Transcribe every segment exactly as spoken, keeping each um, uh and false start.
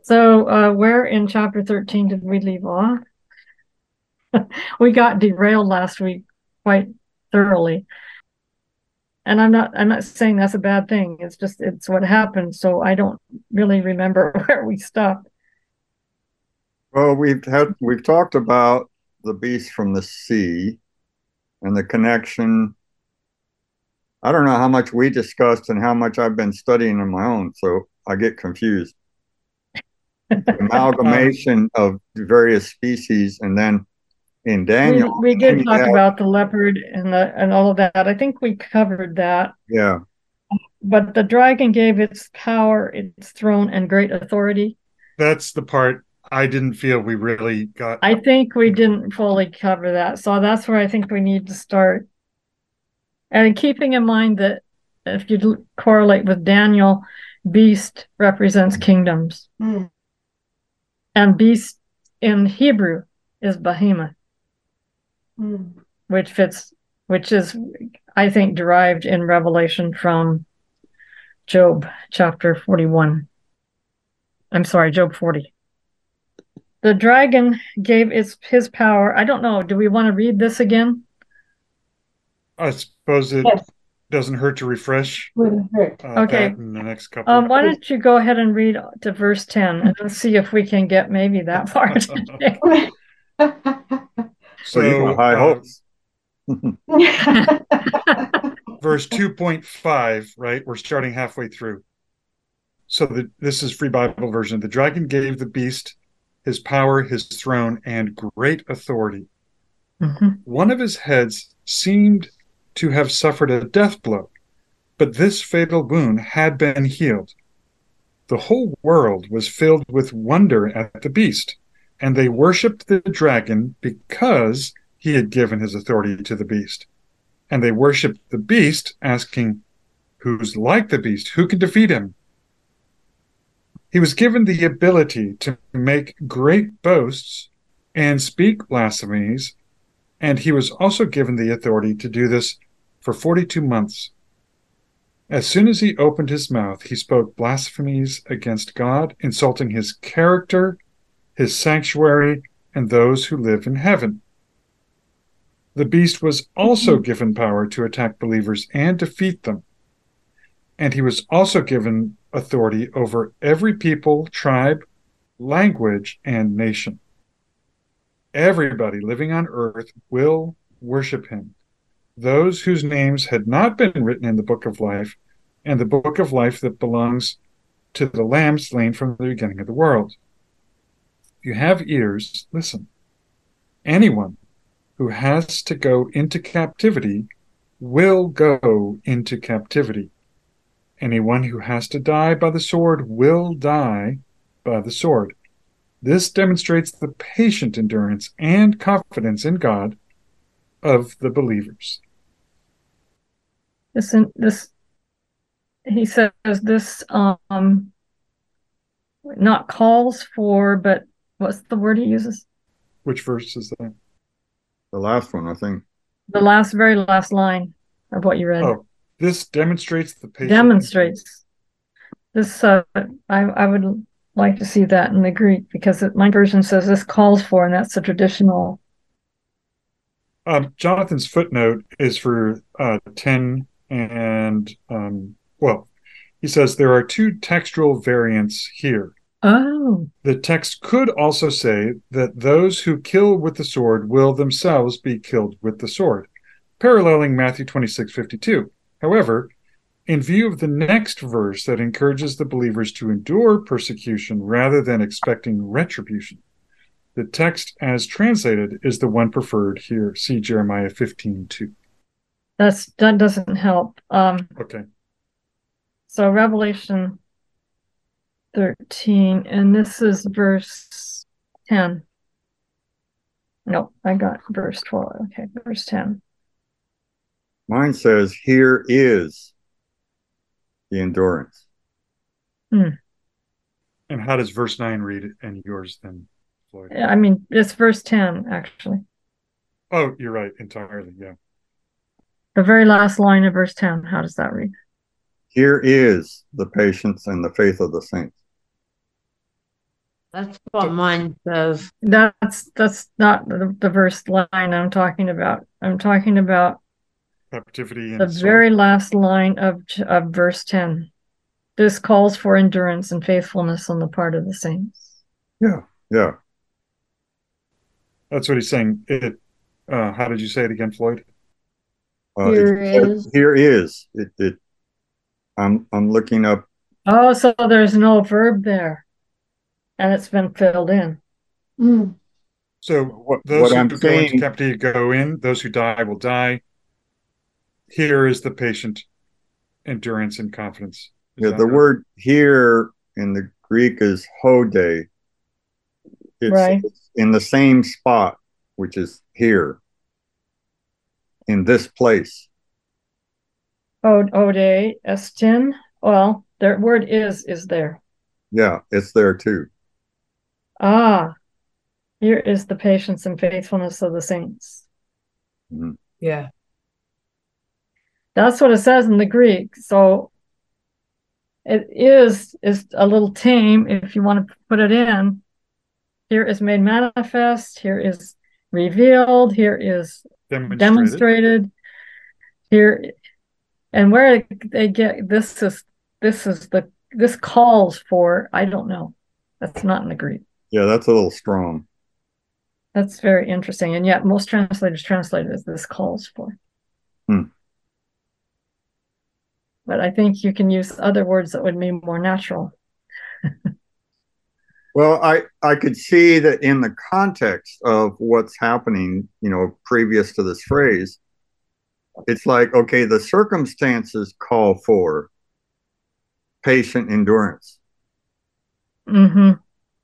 So, uh, where in chapter thirteen did we leave off? We got derailed last week quite thoroughly. And I'm not I'm not saying that's a bad thing. It's just it's what happened. So I don't really remember where we stopped. Well, we've had we've talked about the beast from the sea and the connection. I don't know how much we discussed and how much I've been studying on my own, so I get confused. The Um, amalgamation of the various species, and then in We Daniel, we then did you talk have, about the leopard and the and all of that. I think we covered that. yeah, But the dragon gave its power, its throne, and great authority. that's the part I didn't feel we really got. I think we didn't fully cover that. So that's where I think we need to start. And keeping in mind that if you correlate with Daniel, beast represents kingdoms. Mm. And beast in Hebrew is behemoth, Mm. which fits, which is, I think, derived in Revelation from Job chapter forty-one. I'm sorry, Job forty. The dragon gave its his power. I don't know. Do we want to read this again? I suppose it Yes, doesn't hurt to refresh wouldn't hurt. uh, Okay. that in the next Um, couple. why don't you go ahead and read to verse ten and let's see if we can get maybe that far today. well, you got So, high uh, hopes. verse two point five, right? We're starting halfway through. So, the, this is Free Bible version. The dragon gave the beast his power, his throne, and great authority. Mhm. One of his heads seemed to have suffered a death blow, but this fatal wound had been healed. The whole world was filled with wonder at the beast, and they worshipped the dragon because he had given his authority to the beast. And they worshipped the beast, asking, "Who's like the beast? Who can defeat him?" He was given the ability to make great boasts and speak blasphemies, and he was also given the authority to do this for forty-two months. As soon as he opened his mouth, he spoke blasphemies against God, insulting his character, his sanctuary, and those who live in heaven. The beast was also given power to attack believers and defeat them. And he was also given authority over every people, tribe, language, and nation. Everybody living on earth will worship him. Those whose names had not been written in the book of life, and the book of life that belongs to the Lamb slain from the beginning of the world. If you have ears, listen. Anyone who has to go into captivity will go into captivity. Anyone who has to die by the sword will die by the sword. This demonstrates the patient endurance and confidence in God of the believers. This this he says this um not calls for, but what's the word he uses? Which verse is that? The last one, I think. The last very last line of what you read. Oh, this demonstrates the patient Demonstrates. This uh I I would like to see that in the Greek because it, my version says this calls for, and that's the traditional. Um, Jonathan's footnote is for uh, ten and, um, well, he says there are two textual variants here. Oh, The text could also say that those who kill with the sword will themselves be killed with the sword, paralleling Matthew twenty-six fifty-two. However, in view of the next verse that encourages the believers to endure persecution rather than expecting retribution, the text as translated is the one preferred here. See Jeremiah fifteen two. that's that doesn't help. Um, Okay. so Revelation thirteen, and this is verse ten. No, I got verse twelve. Okay, verse ten. Mine says, "Here is the endurance." Hmm. And how does verse nine read and yours then, Floyd? I mean, it's verse ten, actually. Oh, you're right, entirely. Yeah. The very last line of verse ten. How does that read? Here is the patience and the faith of the saints. That's what mine says. That's that's not the, the verse line I'm talking about. I'm talking about Captivity the and very sword. last line of of verse ten. This calls for endurance and faithfulness on the part of the saints. Yeah, yeah. That's what he's saying. It. Uh, how did you say it again, Floyd? Uh, Here it says, is. here is it, it. I'm I'm looking up. Oh, so there's no verb there, and it's been filled in. Mm. So What those what who I'm go into saying. captivity go in. Those who die will die. Here is the patient endurance and confidence. Is Yeah, that the right? word here in the Greek is hode. It's, Right. it's in the same spot, which is here, in this place. Ode, ode, estin. Well, the word is is there. Yeah, it's there too. Ah, here is the patience and faithfulness of the saints. Mhm. Yeah. That's what it says in the Greek. So it is is a little tame if you want to put it in. Here is made manifest. Here is revealed. Here is Demonstrated. demonstrated. Here, and where they get this is this is the this calls for, I don't know. That's not in the Greek. Yeah, that's a little strong. That's very interesting. And yet most translators translate it as this calls for. Hmm. But I think you can use other words that would mean more natural. Well, I, I could see that in the context of what's happening, you know, previous to this phrase, it's like, okay, the circumstances call for patient endurance. Mm-hmm.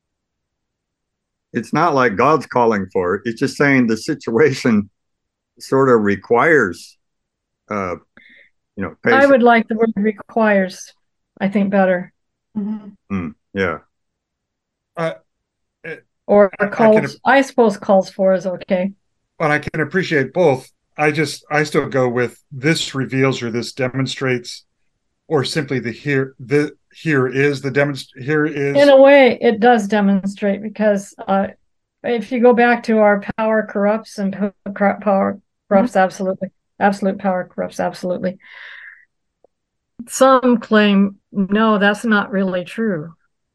It's not like God's calling for it. It's just saying the situation sort of requires, uh, you know, patience. I would like the word requires, I think, better. Mhm. Mm, yeah. Uh, Or I- I calls, can- I suppose calls for is okay. But I can appreciate both. I just I still go with this reveals or this demonstrates, or simply the here the here is the demonst here is In a way, it does demonstrate because uh, if you go back to our power corrupts and po- cor- power corrupts absolutely, absolute power corrupts absolutely. Some claim, no, that's not really true.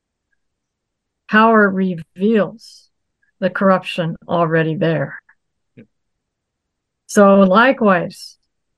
Power reveals the corruption already there. So likewise,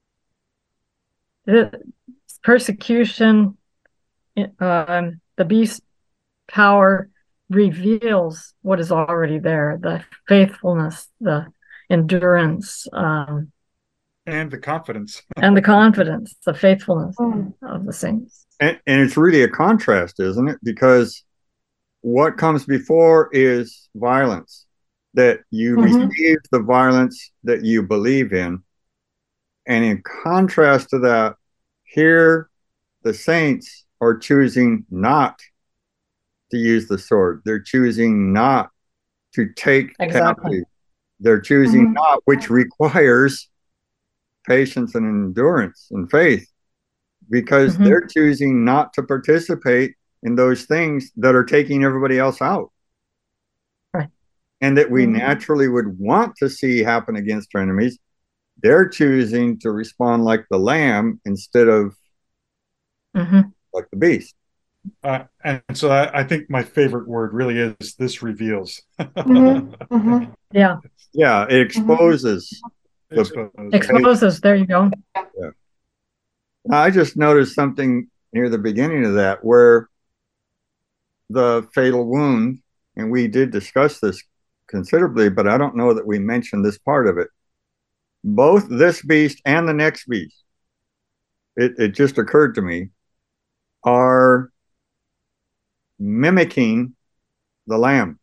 the persecution, um, the beast power reveals what is already there, the faithfulness, the endurance, um, and the confidence. and the confidence, the faithfulness Mm. of the saints. And, and it's really a contrast, isn't it? Because what comes before is violence, that you Mhm. receive the violence that you believe in. And in contrast to that, here the saints are choosing not to use the sword. They're choosing not to take Exactly. captive. They're choosing Mhm. not, which requires patience and endurance and faith, because Mhm. they're choosing not to participate in those things that are taking everybody else out. Right. And that we Mhm. naturally would want to see happen against our enemies. They're choosing to respond like the lamb instead of Mhm. like the beast. Uh, and so I, I think my favorite word really is this reveals. Mhm. Mhm. Yeah, Yeah, it exposes. the- Expose. exposes. There you go. Now, I just noticed something near the beginning of that where the fatal wound, and we did discuss this considerably, but I don't know that we mentioned this part of it. Both this beast and the next beast, it, it just occurred to me, are mimicking the lamb.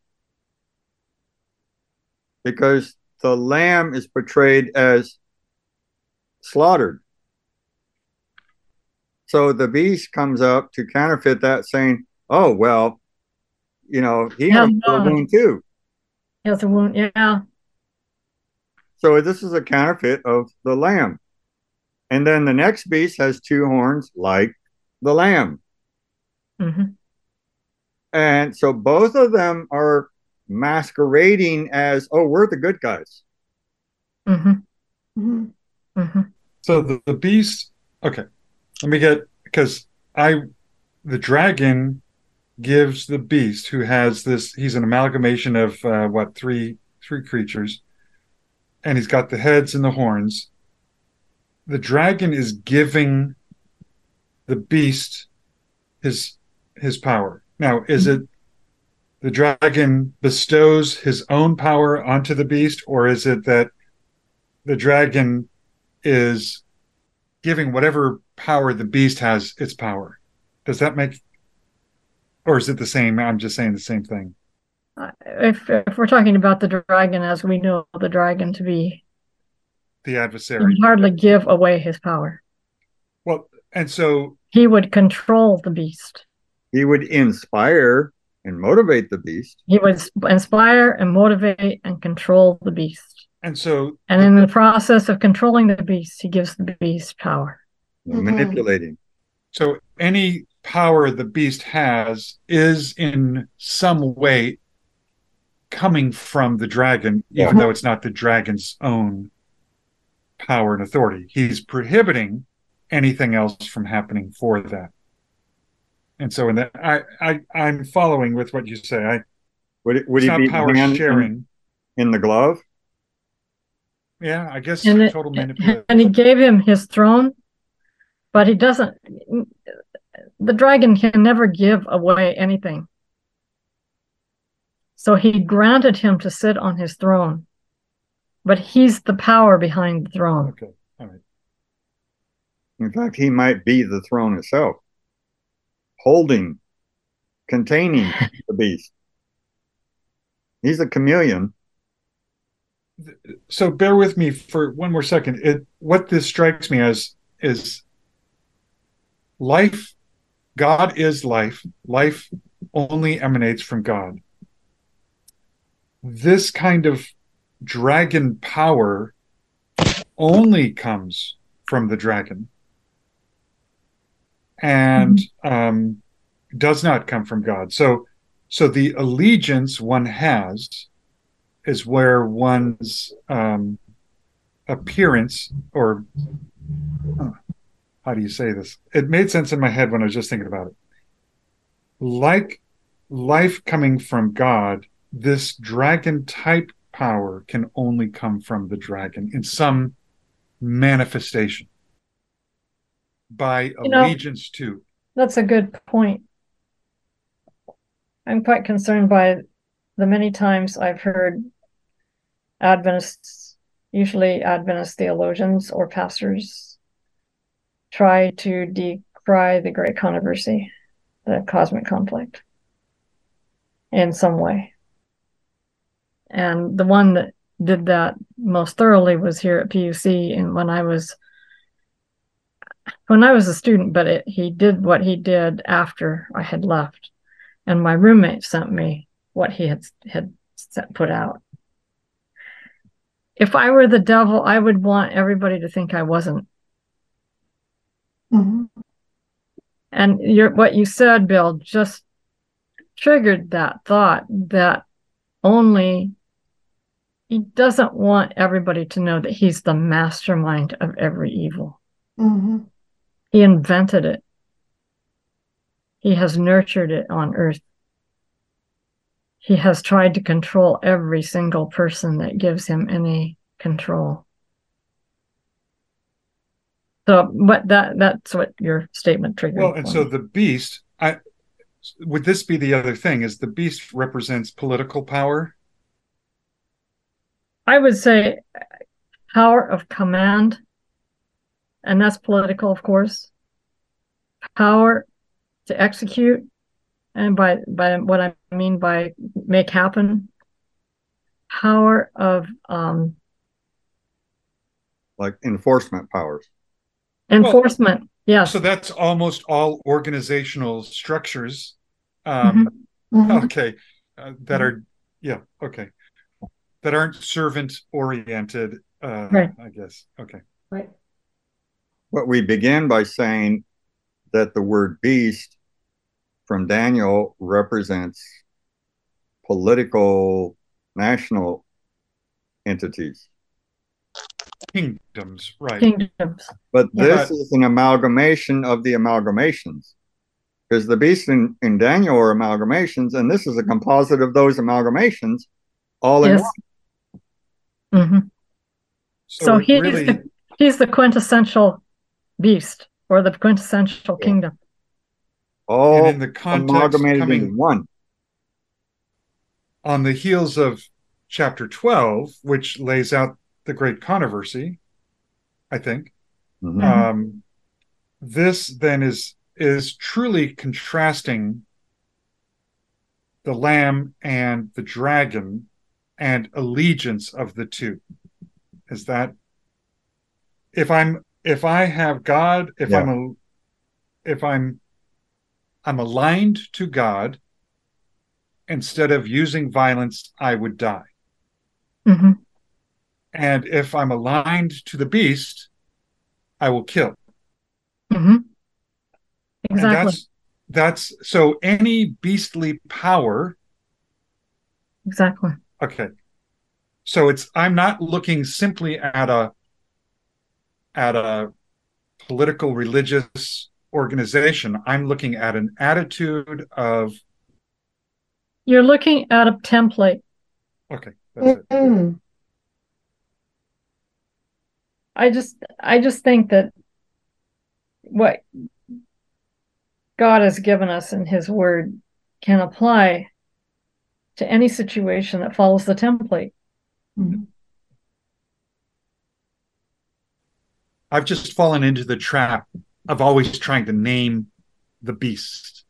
Because the lamb is portrayed as slaughtered. So the beast comes up to counterfeit that, saying, oh, well, you know, he had Yeah, a fatal no. wound too. He has a wound. Yeah. So this is a counterfeit of the lamb. And then the next beast has two horns like the lamb. Mhm. And so both of them are masquerading as, oh, we're the good guys. Mm-hmm. Mm-hmm. Mm-hmm. So the, the beast, okay, let me get, because I, the dragon gives the beast, who has this, he's an amalgamation of uh, what, three, three creatures, and he's got the heads and the horns. The dragon is giving the beast his his power. Now, is it the dragon bestows his own power onto the beast, or is it that the dragon is giving whatever power the beast has its power? Does that make, or is it the same? I'm just saying the same thing. If if we're talking about the dragon as we know the dragon to be, The he adversary. would hardly give away his power. Well, and so He would control the beast. He would inspire and motivate the beast. He would inspire and motivate and control the beast. and so And in the process of controlling the beast, he gives the beast power. Mhm. Manipulating. so any power the beast has is in some way coming from the dragon, even Yeah. though it's not the dragon's own power and authority. He's prohibiting anything else from happening for that. And so in that, I, I I'm following with what you say. I Would it, would it's he not be power hand sharing. in, in the glove? Yeah, I guess And, it, total manipulation. and he gave him his throne, but he doesn't. The dragon can never give away anything. So he granted him to sit on his throne, but he's the power behind the throne. Okay, all right. In fact, he might be the throne itself, holding, containing the beast. He's a chameleon. So bear with me for one more second. It, what this strikes me as is life. God is life. Life only emanates from God. This kind of dragon power only comes from the dragon and um, does not come from God. So, so the allegiance one has is where one's um, appearance, or uh, how do you say this? It made sense in my head when I was just thinking about it. Like life coming from God, this dragon type power can only come from the dragon in some manifestation by You know, allegiance to. That's a good point. I'm quite concerned by the many times I've heard Adventists, usually Adventist theologians or pastors, try to decry the great controversy, the cosmic conflict, in some way. And the one that did that most thoroughly was here at P U C, and when I was when I was a student, but it, he did what he did after I had left, and my roommate sent me what he had had set, put out. If I were the devil, I would want everybody to think I wasn't. Mm-hmm. And your what you said, Bill, just triggered that thought that only he doesn't want everybody to know that he's the mastermind of every evil. Mm-hmm. He invented it. He has nurtured it on earth. He has tried to control every single person that gives him any control. So, but that that's what your statement triggered. Well, and for so me. the beast, I would this be the other thing, is the beast represents political power? I would say power of command, and that's political, of course. Power to execute, and by by what I mean by make happen. Power of um, Like enforcement powers. enforcement. Yes. So that's almost all organizational structures. Um, Mm-hmm. Okay, uh, that are yeah, okay, that aren't servant oriented. Uh, Right. I guess. Okay. Right. But we began by saying that the word beast from Daniel represents political national entities. Kingdoms, right. Kingdoms. But this But- is an amalgamation of the amalgamations. Because the beasts in, in Daniel are amalgamations, and this is a composite of those amalgamations all in Yes. one. hmm So, So it he's really, the, he's the quintessential beast or the quintessential Yeah. kingdom. All and in the context amalgamated coming into one. on the heels of chapter twelve, which lays out the great controversy, I think, Mhm. um, this then is is truly contrasting the lamb and the dragon and allegiance of the two. Is that if I'm if I have God, if Yeah. I'm a if I'm I'm aligned to God, instead of using violence, I would die. hmm And if I'm aligned to the beast, I will kill. hmm And Exactly. that's that's so any beastly power. Exactly. Okay. So it's I'm not looking simply at a at a political religious organization. I'm looking at an attitude of You're looking at a template. okay, that's it. Mm. I just I just think that what God has given us in his word can apply to any situation that follows the template. Mhm. I've just fallen into the trap of always trying to name the beast.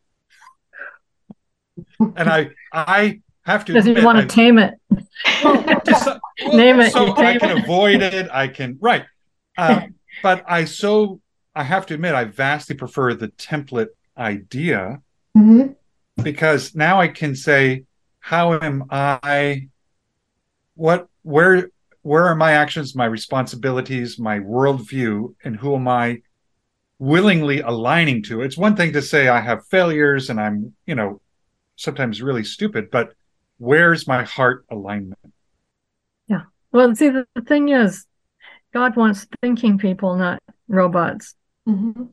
And I I have to Because you admit, want to I- tame it. well, to some- well, Name it, so you I tame can it. avoid it. I can right, uh, but I so I have to admit I vastly prefer the template idea Mhm. because now I can say, how am I? What where where are my actions, my responsibilities, my worldview, and who am I willingly aligning to? It's one thing to say I have failures and I'm you know sometimes really stupid, but where's my heart alignment? Well, see, the, the thing is, God wants thinking people, not robots. Mhm.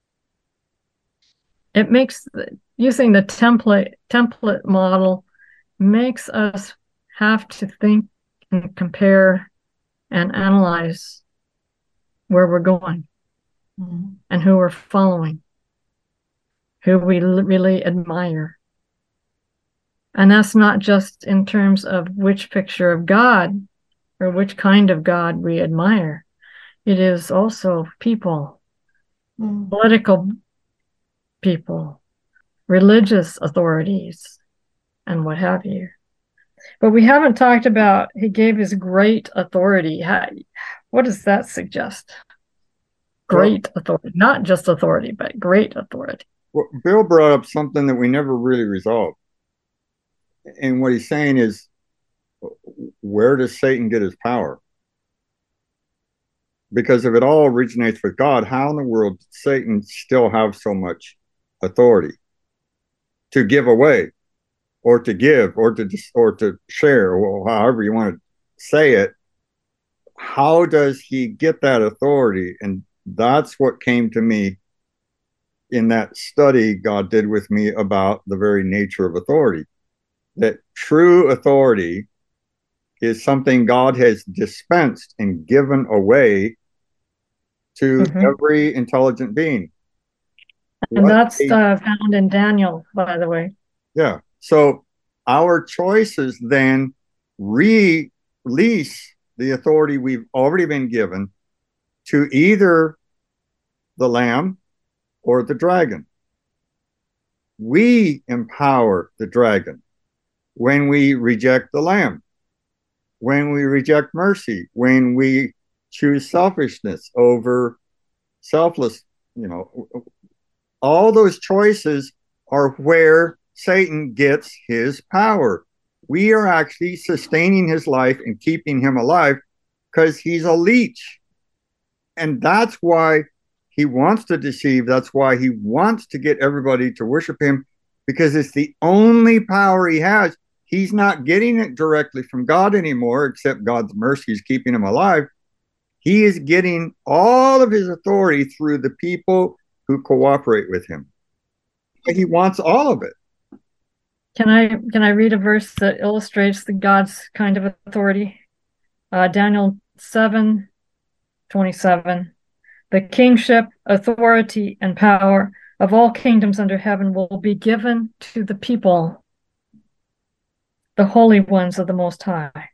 It makes the, using the template template model makes us have to think and compare and analyze where we're going Mhm. and who we're following, who we l- really admire. And that's not just in terms of which picture of God or which kind of God we admire. It is also people, Mhm. political people, religious authorities, and what have you. But we haven't talked about he gave his great authority. How, what does that suggest? Great authority, not just authority, but great authority. Well, Bill brought up something that we never really resolved. And what he's saying is, where does Satan get his power? Because if it all originates with God, how in the world did Satan still have so much authority to give away or to give or to or to share, or however you want to say it? How does he get that authority? And that's what came to me in that study God did with me about the very nature of authority. That true authority is something God has dispensed and given away to Mhm. every intelligent being. And What that's a- uh, found in Daniel, by the way. yeah. So our choices then release the authority we've already been given to either the lamb or the dragon. We empower the dragon when we reject the lamb, when we reject mercy, when we choose selfishness over selfless, you know, all those choices are where Satan gets his power. We are actually sustaining his life and keeping him alive because he's a leech. And that's why he wants to deceive. That's why he wants to get everybody to worship him because it's the only power he has. He's not getting it directly from God anymore, except God's mercy is keeping him alive. He is getting all of his authority through the people who cooperate with him. He wants all of it. Can I can I read a verse that illustrates the God's kind of authority? Uh, Daniel seven twenty-seven. The kingship, authority, and power of all kingdoms under heaven will be given to the people, the holy ones of the Most High.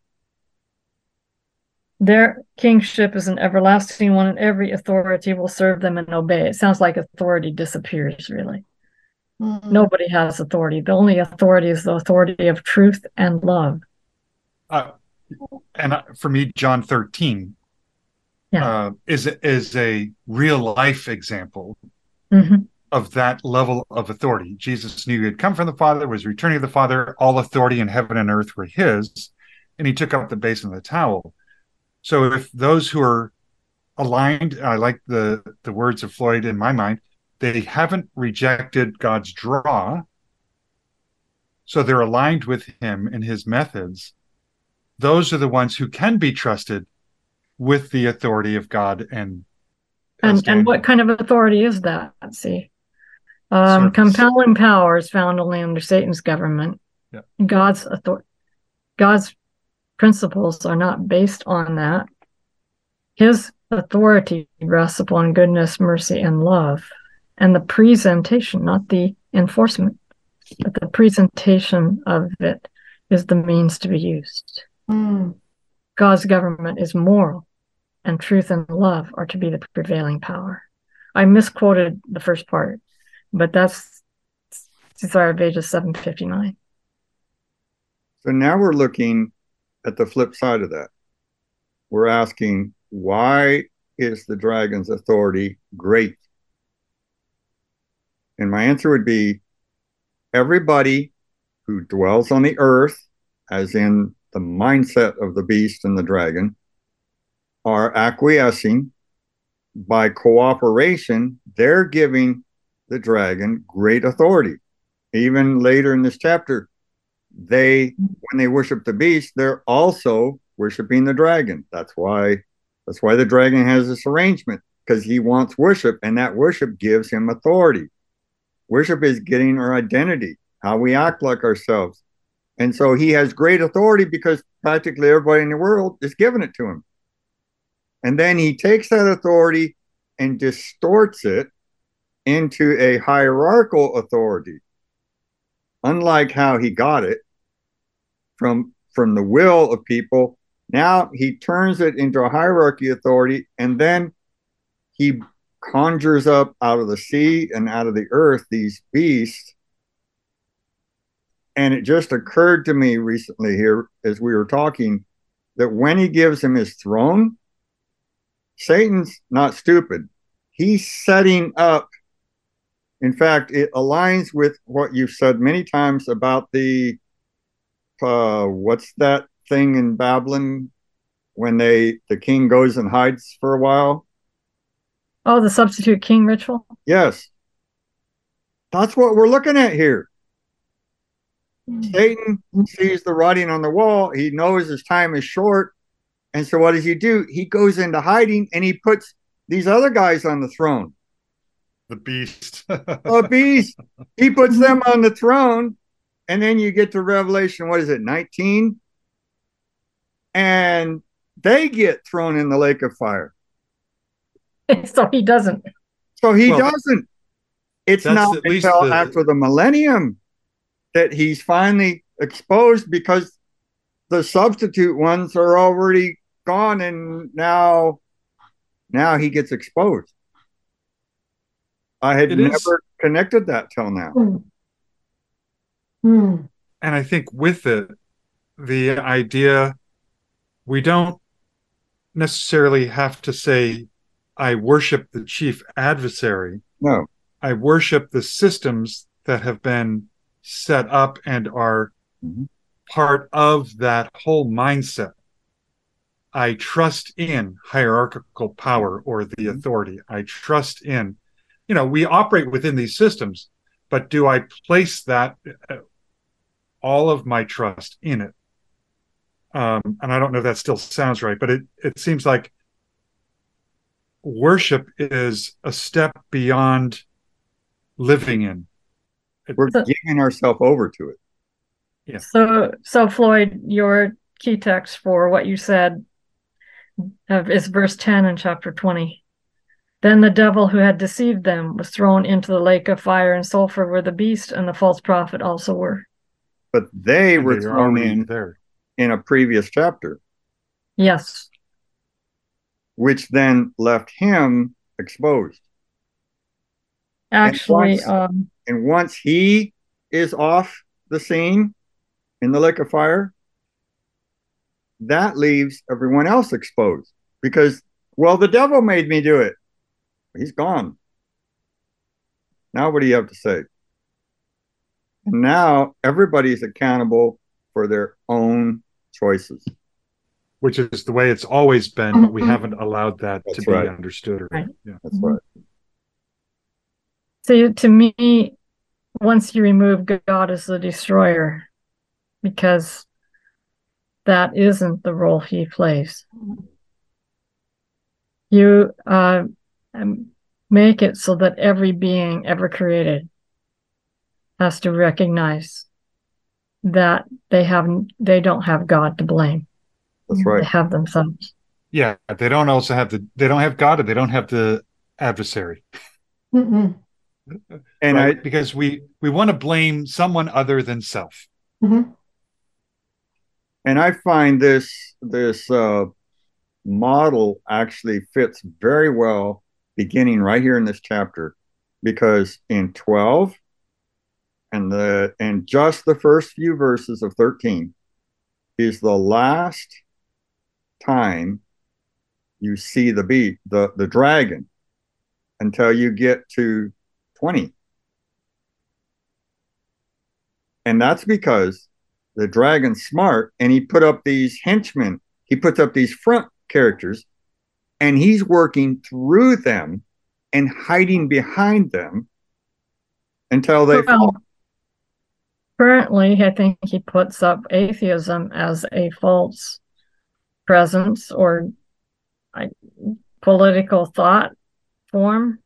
Their kingship is an everlasting one, and every authority will serve them and obey. It sounds like authority disappears, really. Mm. Nobody has authority. The only authority is the authority of truth and love. Uh, and uh, for me, John thirteen Yeah. uh, is is a real life example Mm-hmm. of that level of authority. Jesus knew he had come from the Father, was returning to the Father. All authority in heaven and earth were his, and he took up the basin of the towel. So if those who are aligned, I like the the words of Floyd in my mind, they haven't rejected God's draw, so they're aligned with him and his methods. Those are the ones who can be trusted with the authority of God. And And and what kind of authority is that? Let's see. Um, Service. compelling power is found only under Satan's government. Yeah. God's authority, God's principles are not based on that. His authority rests upon goodness, mercy, and love, and the presentation, not the enforcement, but the presentation of it is the means to be used. Mm. God's government is moral, and truth and love are to be the prevailing power. I misquoted the first part, but that's Desire of Ages seven fifty-nine. So now we're looking at the flip side of that. We're asking, why is the dragon's authority great? And my answer would be, everybody who dwells on the earth, as in the mindset of the beast and the dragon, are acquiescing. By cooperation, they're giving the dragon great authority. Even later in this chapter, they, when they worship the beast, they're also worshiping the dragon. That's why, that's why the dragon has this arrangement, because he wants worship, and that worship gives him authority. Worship is getting our identity, how we act like ourselves. And so he has great authority because practically everybody in the world is giving it to him. And then he takes that authority and distorts it into a hierarchical authority. Unlike how he got it from, from the will of people, now he turns it into a hierarchy authority, and then he conjures up out of the sea and out of the earth these beasts. And it just occurred to me recently here as we were talking that when he gives him his throne, Satan's not stupid. He's setting up, in fact, it aligns with what you've said many times about the, uh, what's that thing in Babylon when they, the king goes and hides for a while? Oh, the substitute king ritual? Yes. That's what we're looking at here. Satan sees the writing on the wall. He knows his time is short. And so what does he do? He goes into hiding and he puts these other guys on the throne. The beast. A beast. He puts them on the throne. And then you get to Revelation, what is it, nineteen? And they get thrown in the lake of fire. So he doesn't. So he Well, doesn't. It's that's not at least until the- after the millennium that he's finally exposed, because the substitute ones are already gone, and now now he gets exposed. I had It never is- connected that till now. Mm. Mm. And I think with it, the idea, we don't necessarily have to say, I worship the chief adversary. No. I worship the systems that have been set up and are Mhm. part of that whole mindset. I trust in hierarchical power or the authority. I trust in, you know, we operate within these systems, but do I place that uh, all of my trust in it? Um, and I don't know if that still sounds right, but it, it seems like worship is a step beyond living in. We're So- giving ourselves over to it. Yeah. So, so Floyd, your key text for what you said uh, is verse ten in chapter twenty. Then the devil who had deceived them was thrown into the lake of fire and sulfur where the beast and the false prophet also were. But they And were they're thrown already in there. in a previous chapter, Yes. which then left him exposed. Actually, once- um, And once he is off the scene in the lake of fire, that leaves everyone else exposed because, well, the devil made me do it. He's gone. Now, what do you have to say? And now everybody's accountable for their own choices. Which is the way it's always been, but we haven't allowed that That's to be right. understood. Or, Right. yeah. That's right. see, to me, once you remove God as the destroyer, because that isn't the role he plays. You uh, um, make it so that every being ever created has to recognize that they have they don't have God to blame. That's They right. have themselves. Yeah, they don't also have the they don't have God, and they don't have the adversary. Mm-mm. And right? I, because we we want to blame someone other than self. Mhm. and I find this this uh, model actually fits very well, beginning right here in this chapter, because in twelve and the and just the first few verses of thirteen is the last time you see the beat the the dragon until you get to twenty. And that's because the dragon's smart and he put up these henchmen. He puts up these front characters and he's working through them and hiding behind them until they Well, fall. currently, I think he puts up atheism as a false presence or like, political thought form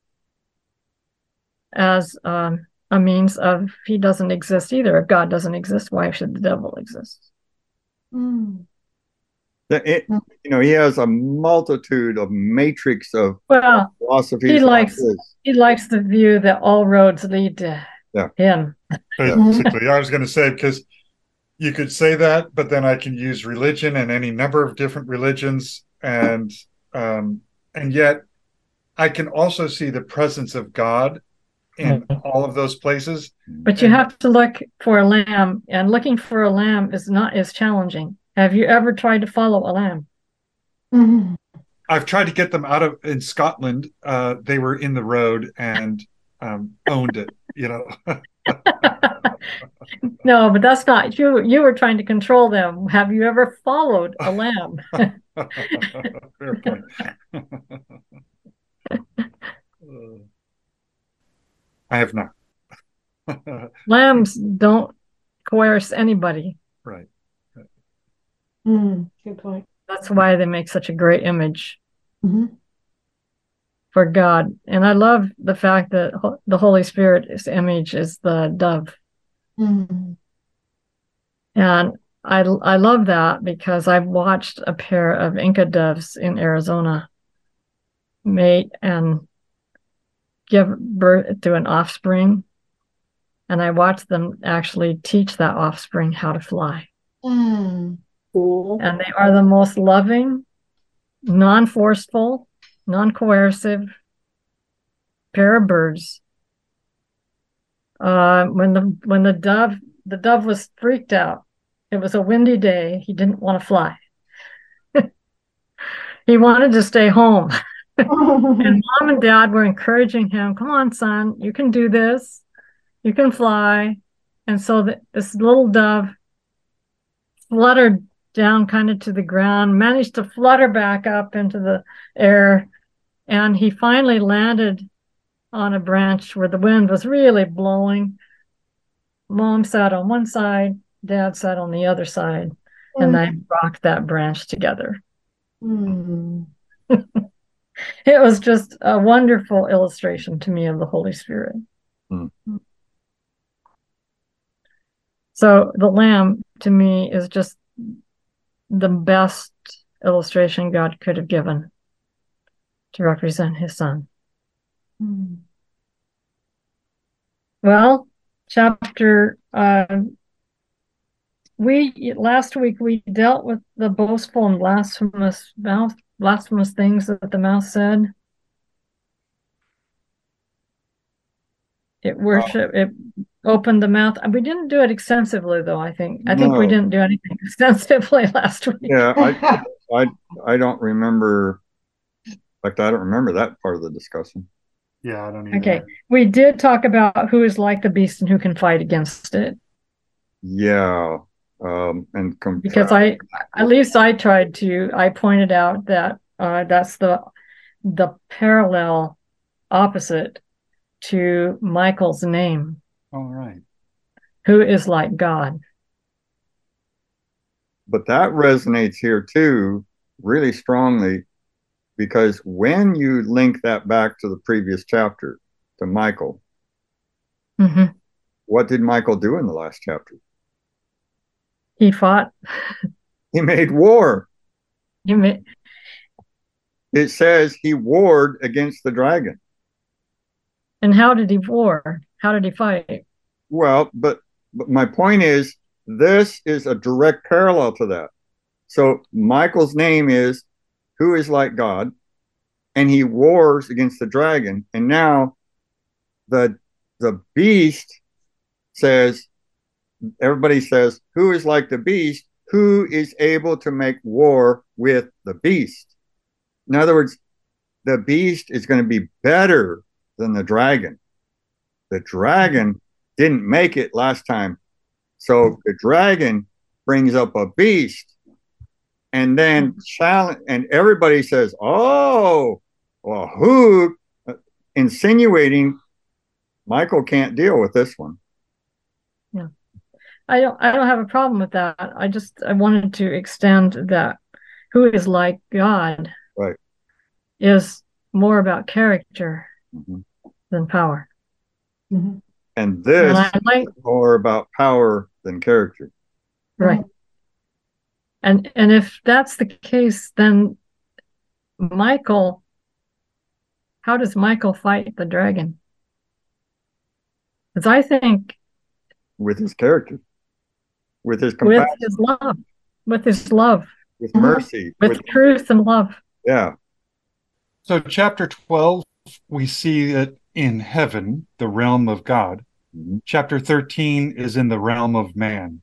as um, a means of he doesn't exist either. If God doesn't exist, why should the devil exist? Mm. The- it- you know, he has a multitude of matrix of Well, philosophies. he like likes this. he likes the view that all roads lead to Yeah. him. Basically, I was going to say, because you could say that, but then I can use religion and any number of different religions, and um, and yet I can also see the presence of God in all of those places. But you And- have to look for a lamb, and looking for a lamb is not as challenging. Have you ever tried to follow a lamb? Mhm. I've tried to get them out of in Scotland. Uh, they were in the road and um, owned it. You know. No, but that's not you. You were trying to control them. Have you ever followed a lamb? Fair point. I have not. Lambs don't coerce anybody. Right. Mm. Good point. That's why they make such a great image Mhm. for God. And I love the fact that ho- the Holy Spirit's image is the dove. Mm. And I, I love that because I've watched a pair of Inca doves in Arizona mate and give birth to an offspring. And I watched them actually teach that offspring how to fly. Mm. Cool. And they are the most loving, non-forceful, non-coercive pair of birds. Uh, when the when the dove the dove was freaked out. It was a windy day. He didn't want to fly. He wanted to stay home. And mom and dad were encouraging him, come on, son, you can do this. You can fly. And so the, this little dove fluttered down kind of to the ground, managed to flutter back up into the air. And he finally landed on a branch where the wind was really blowing. Mom sat on one side, Dad sat on the other side, and they rocked that branch together. Mm. It was just a wonderful illustration to me of the Holy Spirit. Mm. So the lamb to me is just the best illustration God could have given to represent his son. Mm. Well, chapter uh, we last week we dealt with the boastful and blasphemous mouth blasphemous things that the mouth said. It worship it opened the mouth. We didn't do it extensively though, I think. I think we No. didn't do anything extensively last week. Yeah, I, I, I don't remember. In fact, I don't remember that part of the discussion. Yeah, I don't either. Okay, we did talk about who is like the beast and who can fight against it. Yeah, um, and Because I, at least I tried to, I pointed out that uh, that's the the parallel opposite to Michael's name, All right. who is like God. But that resonates here too, really strongly, because when you link that back to the previous chapter, to Michael, Mm-hmm. what did Michael do in the last chapter? He fought. He made war. He made, It says he warred against the dragon. and how did he war? How did he fight? Well, but, but my point is, this is a direct parallel to that. So Michael's name is who is like God, and he wars against the dragon. And now the the beast says, everybody says, who is like the beast? Who is able to make war with the beast? In other words, the beast is going to be better than the dragon. The dragon didn't make it last time. So the dragon brings up a beast, and then challenge, and everybody says, oh, well, who, insinuating Michael can't deal with this one. Yeah. I don't I don't have a problem with that. I just I wanted to extend that who is like God Right. is more about character Mm-hmm. than power. Mm-hmm. And this And I like is more about power than character. right. And and if that's the case, then Michael, how does Michael fight the dragon? Because I think With his character, with his with compassion, his love, with his love, with mercy, with, with, truth and love. yeah. So, chapter twelve, we see that in heaven, the realm of God. Mm-hmm. Chapter thirteen is in the realm of man.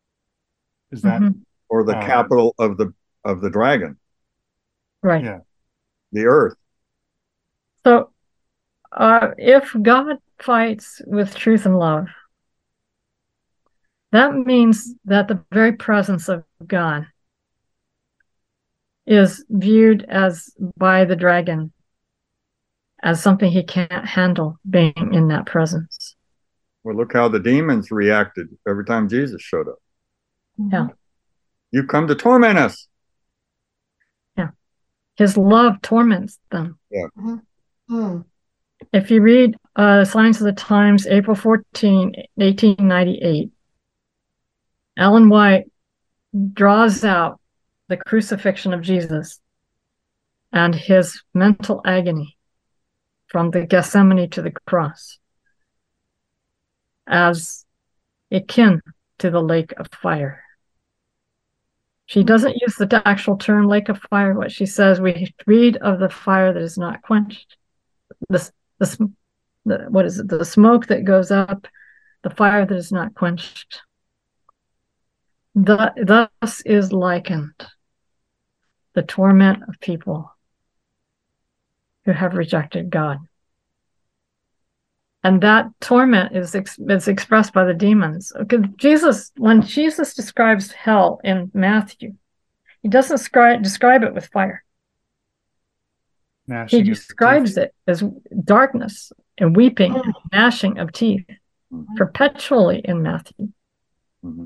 Is that Mhm. Or the Uh, capital of the of the dragon, Right. Yeah. the earth. So uh, if God fights with truth and love, that means that the very presence of God is viewed as by the dragon as something he can't handle being in that presence. Well, look how the demons reacted every time Jesus showed up. Yeah. You come to torment us. His love torments them. Mm. If you read uh, Signs of the Times, April fourteenth, eighteen ninety-eight, Ellen White draws out the crucifixion of Jesus and his mental agony from the Gethsemane to the cross as akin to the lake of fire. She doesn't use the actual term lake of fire. What she says, we read of the fire that is not quenched. This, this, the, what is it? The smoke that goes up, the fire that is not quenched. The, thus is likened the torment of people who have rejected God. And that torment is, ex is expressed by the demons. Because Jesus, when Jesus describes hell in Matthew, he doesn't describe, describe it with fire. gnashing He of describes teeth? it as darkness and weeping and gnashing of teeth Mhm. perpetually in Matthew. Mhm.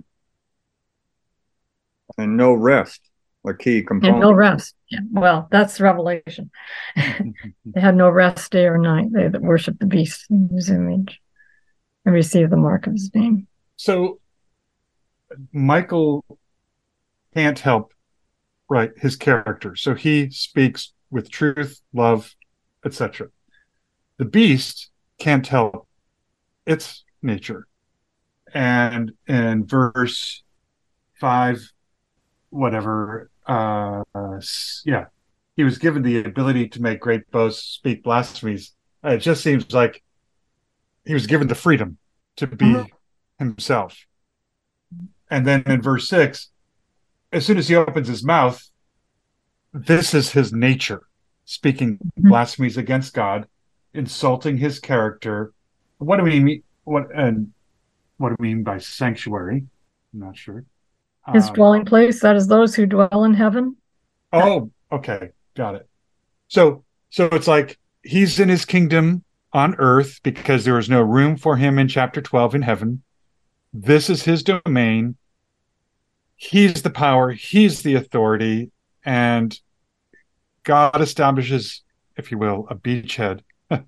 And no rest, a key And component. no rest. Yeah, well, that's Revelation. They had no rest day or night. They that worship the beast in his image and receive the mark of his name. So Michael can't help, right, his character. So he speaks with truth, love, et cetera. The beast can't help its nature. And in verse five, whatever, uh, yeah, he was given the ability to make great boasts, speak blasphemies. Uh, It just seems like he was given the freedom to be Mhm. himself. And then in verse six, as soon as he opens his mouth, this is his nature, speaking Mhm. blasphemies against God, insulting his character. What do we mean? What and what do we mean by sanctuary? I'm not sure. His Um, dwelling place, that is those who dwell in heaven. oh, okay, got it. So, so it's like he's in his kingdom on earth because there is no room for him in chapter twelve in heaven. This is his domain. He's the power. He's the authority, and God establishes, if you will, a beachhead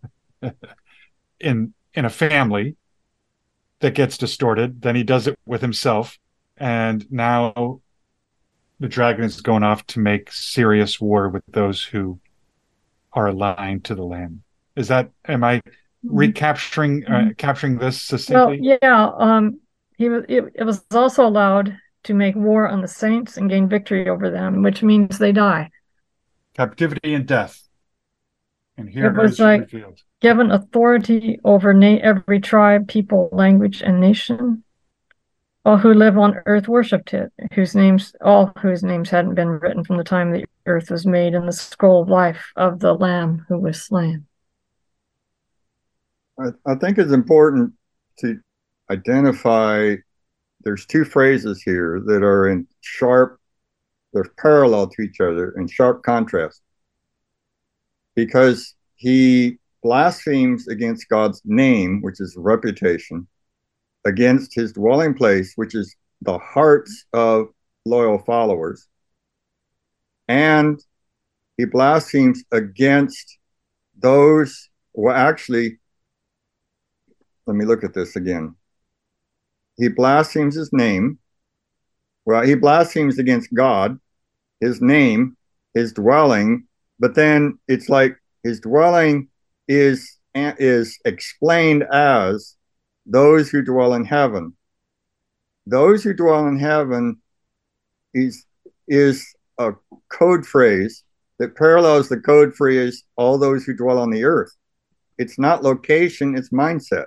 in in a family that gets distorted. Then he does it with himself, and now the dragon is going off to make serious war with those who are aligned to the Lamb. Is that? Am I recapturing uh, capturing this Well, succinctly? yeah, um, he was. It, it was also allowed to make war on the saints and gain victory over them, which means they die. Captivity and death, and here It was is like revealed. given authority over na- every tribe, people, language, and nation. All who live on earth worshipped it, whose names, all whose names hadn't been written from the time the earth was made in the scroll of life of the Lamb who was slain. I, I think it's important to identify there's two phrases here that are in sharp, they're parallel to each other in sharp contrast. Because he blasphemes against God's name, which is reputation, against his dwelling place, which is the hearts of loyal followers, and he blasphemes against those, well, actually, let me look at this again. He blasphemes his name. Well, he blasphemes against God, his name, his dwelling, but then it's like his dwelling is is explained as those who dwell in heaven. Those who dwell in heaven is is a code phrase that parallels the code phrase all those who dwell on the earth. It's not location, it's mindset.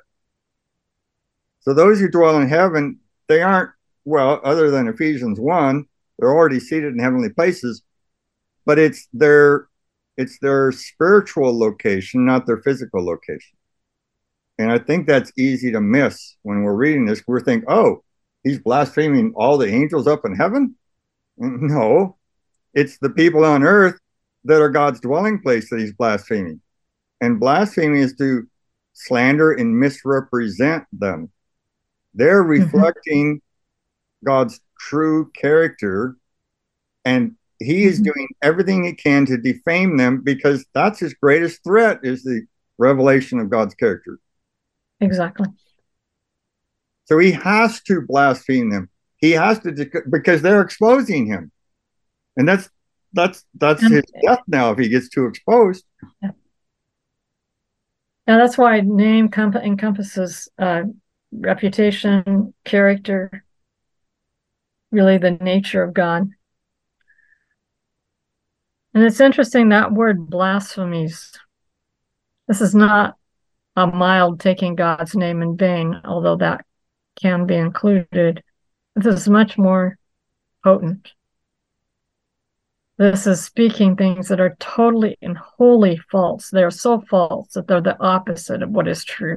So those who dwell in heaven, they aren't, well, other than Ephesians one, they're already seated in heavenly places, but it's their it's their spiritual location, not their physical location. And I think that's easy to miss when we're reading this. We're thinking, oh, he's blaspheming all the angels up in heaven? No, it's the people on earth that are God's dwelling place that he's blaspheming. And blasphemy is to slander and misrepresent them. They're reflecting mm-hmm. God's true character, and he is doing everything he can to defame them because that's his greatest threat, is the revelation of God's character. Exactly. So he has to blaspheme them. He has to, because they're exposing him. And that's that's that's and, his death now if he gets too exposed. Yeah. Now that's why name comp- encompasses uh, reputation, character, really the nature of God. And it's interesting, that word blasphemies. This is not a mild taking God's name in vain, although that can be included. This is much more potent. This is speaking things that are totally and wholly false. They're so false that they're the opposite of what is true.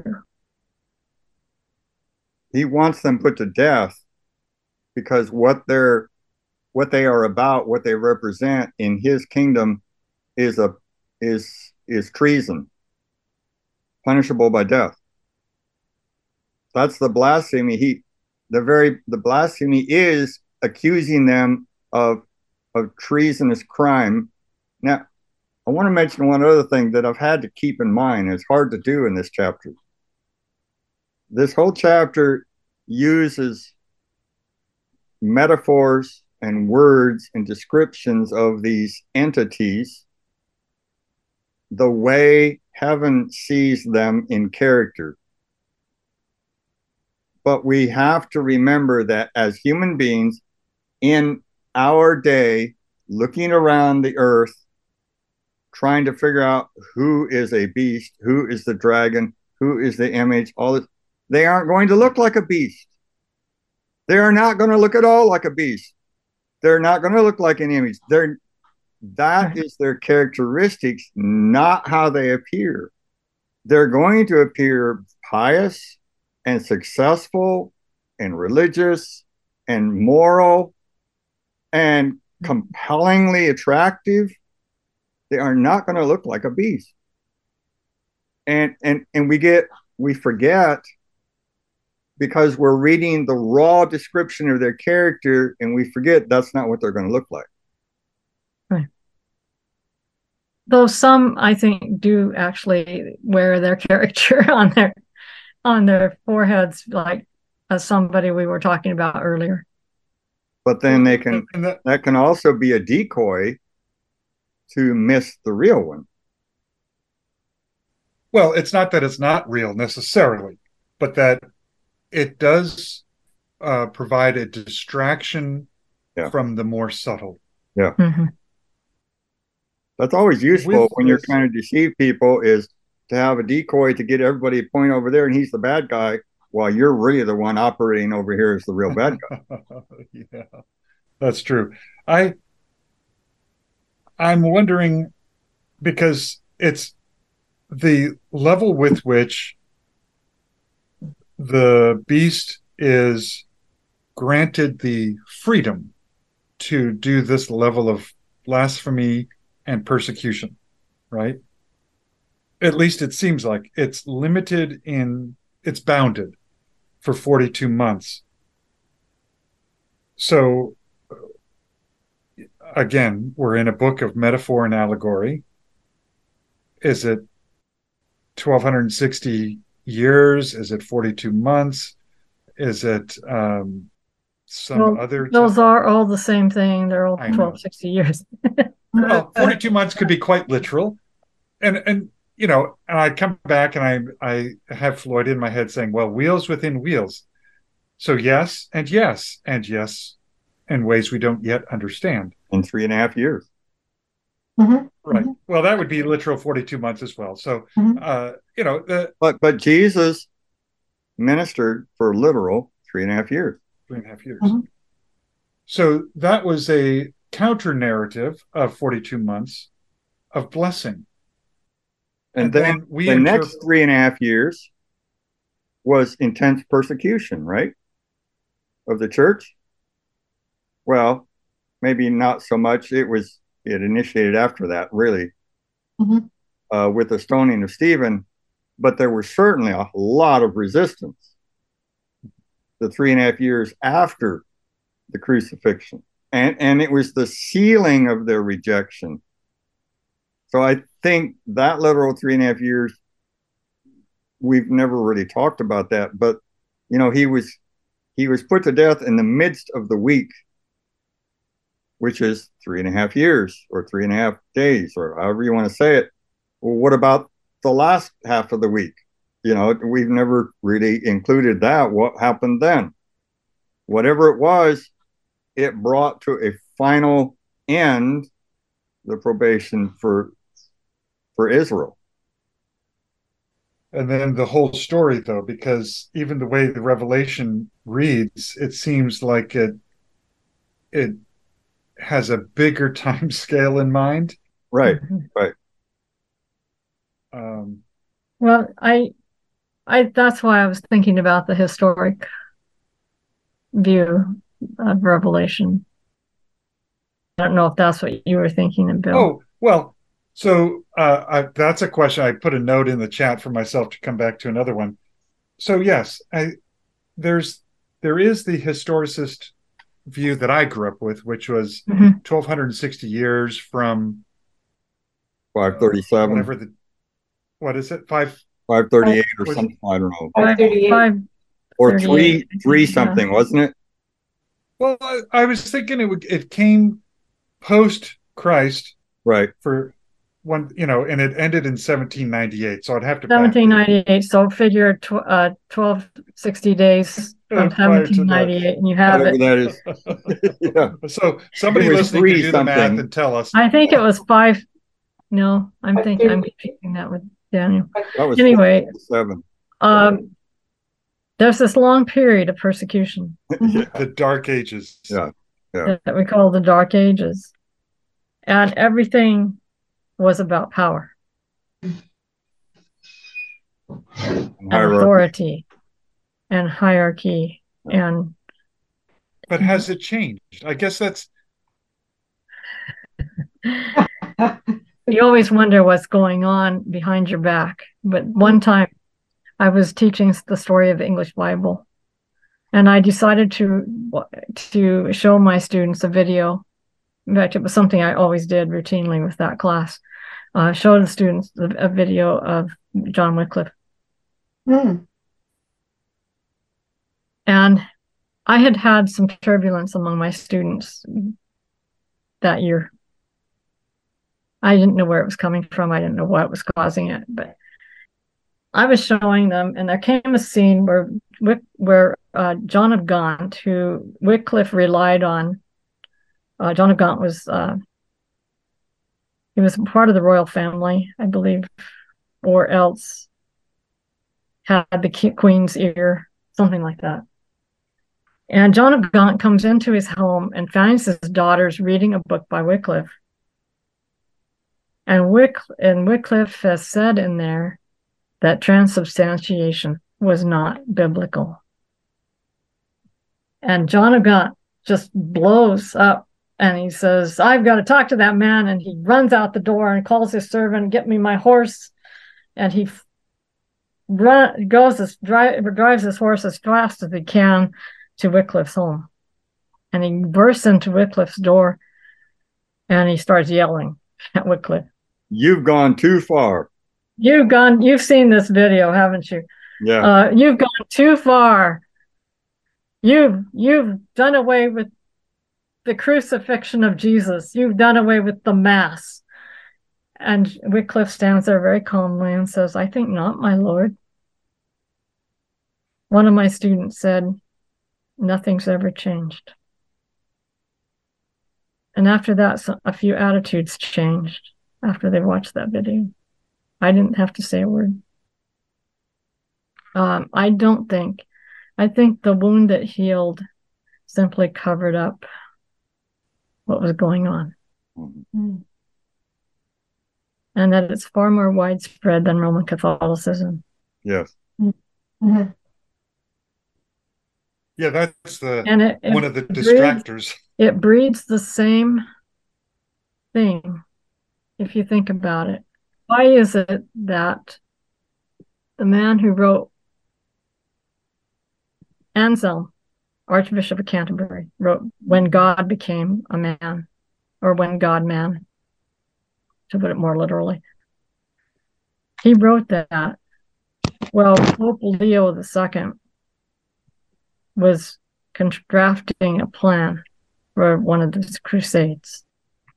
He wants them put to death because what they're what they are about, what they represent in his kingdom is a is is treason. punishable by death. That's the blasphemy. He, the very, the blasphemy is accusing them of, of treasonous crime. Now, I want to mention one other thing that I've had to keep in mind. It's hard to do in this chapter. This whole chapter uses metaphors and words and descriptions of these entities the way heaven sees them in character. But we have to remember that as human beings in our day, looking around the earth, trying to figure out who is a beast, who is the dragon, who is the image, all this, they aren't going to look like a beast. They are not going to look at all like a beast. They're not going to look like an image. They're, that is their characteristics, not how they appear. They're going to appear pious and successful and religious and moral and compellingly attractive. They are not going to look like a beast. And and and we get we forget because we're reading the raw description of their character, and we forget that's not what they're going to look like. Right. Though some, I think, do actually wear their character on their on their foreheads, like as somebody we were talking about earlier. But then they can And that, that can also be a decoy to miss the real one. well, it's not that it's not real necessarily, but that it does uh, provide a distraction Yeah. from the more subtle. Mm-hmm. That's always useful With when you're this- trying to deceive people, is to have a decoy to get everybody to point over there and he's the bad guy while you're really the one operating over here as the real bad guy. Yeah, that's true. I I'm wondering, because it's the level with which the beast is granted the freedom to do this level of blasphemy and persecution, right? At least it seems like it's limited in, it's bounded for forty-two months. So again, we're in a book of metaphor and allegory. Is it twelve sixty years? Is it forty-two months? Is it um, some Well, other? Those are all the same thing. They're all I know. twelve sixty years. Well, forty-two months could be quite literal. And, and you know, and I come back and I, I have Floyd in my head saying, well, wheels within wheels. So yes, and yes, and yes, in ways we don't yet understand. In three and a half years. Mhm. Right. Well, that would be literal forty-two months as well. So, Mhm. uh, you know, the But but Jesus ministered for literal three and a half years. three and a half years. Mhm. So that was a counter narrative of forty-two months of blessing. And, then, we the interp- next three and a half years was intense persecution, right? Of the church. Well, maybe not so much. It was it initiated after that, really, Mhm. uh, with the stoning of Stephen. But there was certainly a lot of resistance the three and a half years after the crucifixion. And, and it was the sealing of their rejection. So I think that literal three and a half years, we've never really talked about that. But, you know, he was he was put to death in the midst of the week, which is three and a half years or three and a half days or however you want to say it. Well, what about the last half of the week? You know, we've never really included that. What happened then? Whatever it was, it brought to a final end the probation for for Israel. And then the whole story, though, because even the way the Revelation reads, it seems like it it has a bigger time scale in mind. Right, Mhm. right. Um, Well, I, I that's why I was thinking about the historic view of Revelation. I don't know if that's what you were thinking of, Bill. oh, well, So uh, I, that's a question. I put a note in the chat for myself to come back to another one. So yes, I, there's there is the historicist view that I grew up with, which was Mhm. twelve sixty years from five thirty-seven, whatever the what is it five five thirty-eight or was it- something. I don't know. Five thirty-eight. Five Or thirty-eight, three, I think, three yeah. something, wasn't it? Well, I, I was thinking it would, it came post Christ Right. for one, you know, and it ended in seventeen ninety-eight. So I'd have to seventeen backdate it. ninety-eight, so figure tw uh, twelve sixty days Uh, from prior to seventeen ninety-eight, and you have Whatever it. that is. Yeah. So somebody It was listening three can do the math something. and tell us. I think it was five. No, I'm Five thinking I'm thirty. confusing that with Daniel. That was Anyway, seven. um, there's this long period of persecution Yeah. The Dark Ages. Yeah. that, that we call the Dark Ages, and everything was about power and Hierarchy. authority and hierarchy and But has it changed? I guess that's you always wonder what's going on behind your back. But one time I was teaching the story of the English Bible, and I decided to to show my students a video. In fact, it was something I always did routinely with that class. Uh, show the students a video of John Wycliffe. Mm. And I had had some turbulence among my students that year. I didn't know where it was coming from. I didn't know what was causing it, but I was showing them, and there came a scene where where uh, John of Gaunt, who Wycliffe relied on. Uh, John of Gaunt was uh, he was part of the royal family, I believe, or else had the queen's ear, something like that. And John of Gaunt comes into his home and finds his daughters reading a book by Wycliffe. And, Wyc and Wycliffe has said in there that transubstantiation was not biblical. And John of Gaunt just blows up and he says, I've got to talk to that man. And he runs out the door and calls his servant, get me my horse. And he run, goes as, drive, drives his horse as fast as he can to Wycliffe's home. And he bursts into Wycliffe's door and he starts yelling at Wycliffe. You've gone too far. You've gone, you've seen this video, haven't you? Yeah. Uh, you've gone too far. You've, you've done away with the crucifixion of Jesus. You've done away with the mass. And Wycliffe stands there very calmly and says, I think not, my lord. One of my students said, nothing's ever changed. And after that, a few attitudes changed after they watched that video. I didn't have to say a word. Um, I don't think, I think the wound that healed simply covered up what was going on. Mm. And that it's far more widespread than Roman Catholicism. Yes. Mm-hmm. yeah, that's the And it, it one of the breeds, distractors. it breeds the same thing, if you think about it. Why is it that the man who wrote Anselm, Archbishop of Canterbury, wrote When God Became a Man, or When God Man, to put it more literally. He wrote that. Well, Pope Leo the Second was drafting a plan for one of the crusades.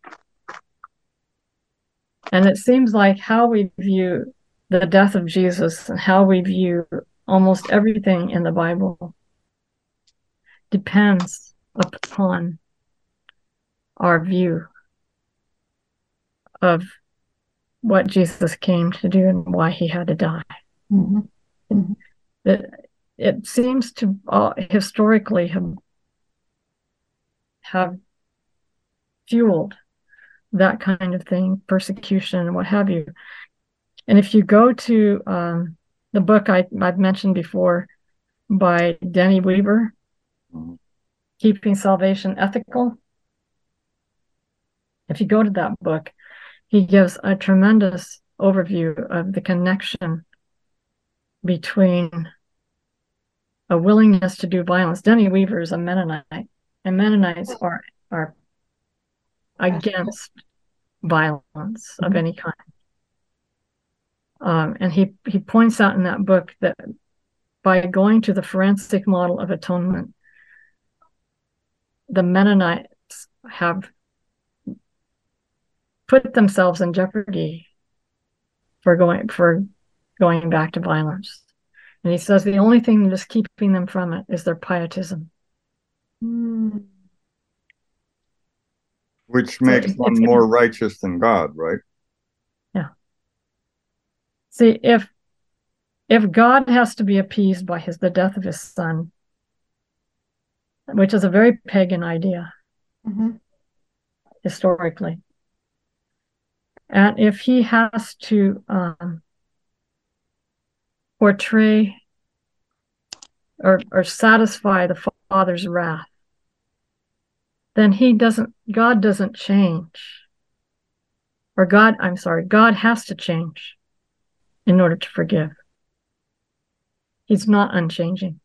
And it seems like how we view the death of Jesus and how we view almost everything in the Bible depends upon our view of what Jesus came to do and why he had to die. Mm-hmm. Mm-hmm. It, it seems to uh, historically have, have fueled that kind of thing, persecution and what have you. And if you go to um, the book I, I've mentioned before by Denny Weaver, Mm-hmm. Keeping Salvation Ethical, if you go to that book, he gives a tremendous overview of the connection between a willingness to do violence. Denny Weaver is a Mennonite, and Mennonites are are against violence of any kind. Um, and he he points out in that book that by going to the forensic model of atonement, the Mennonites have put themselves in jeopardy for going for going back to violence. And he says the only thing that is keeping them from it is their pietism. Mm. Which So makes it's, them it's more righteous than God, right? Yeah. See, if if God has to be appeased by his the death of his son, which is a very pagan idea Mm-hmm. historically, and if he has to um, portray or or satisfy the Father's wrath, then he doesn't, God doesn't change. Or God, I'm sorry, God has to change in order to forgive. He's not unchanging.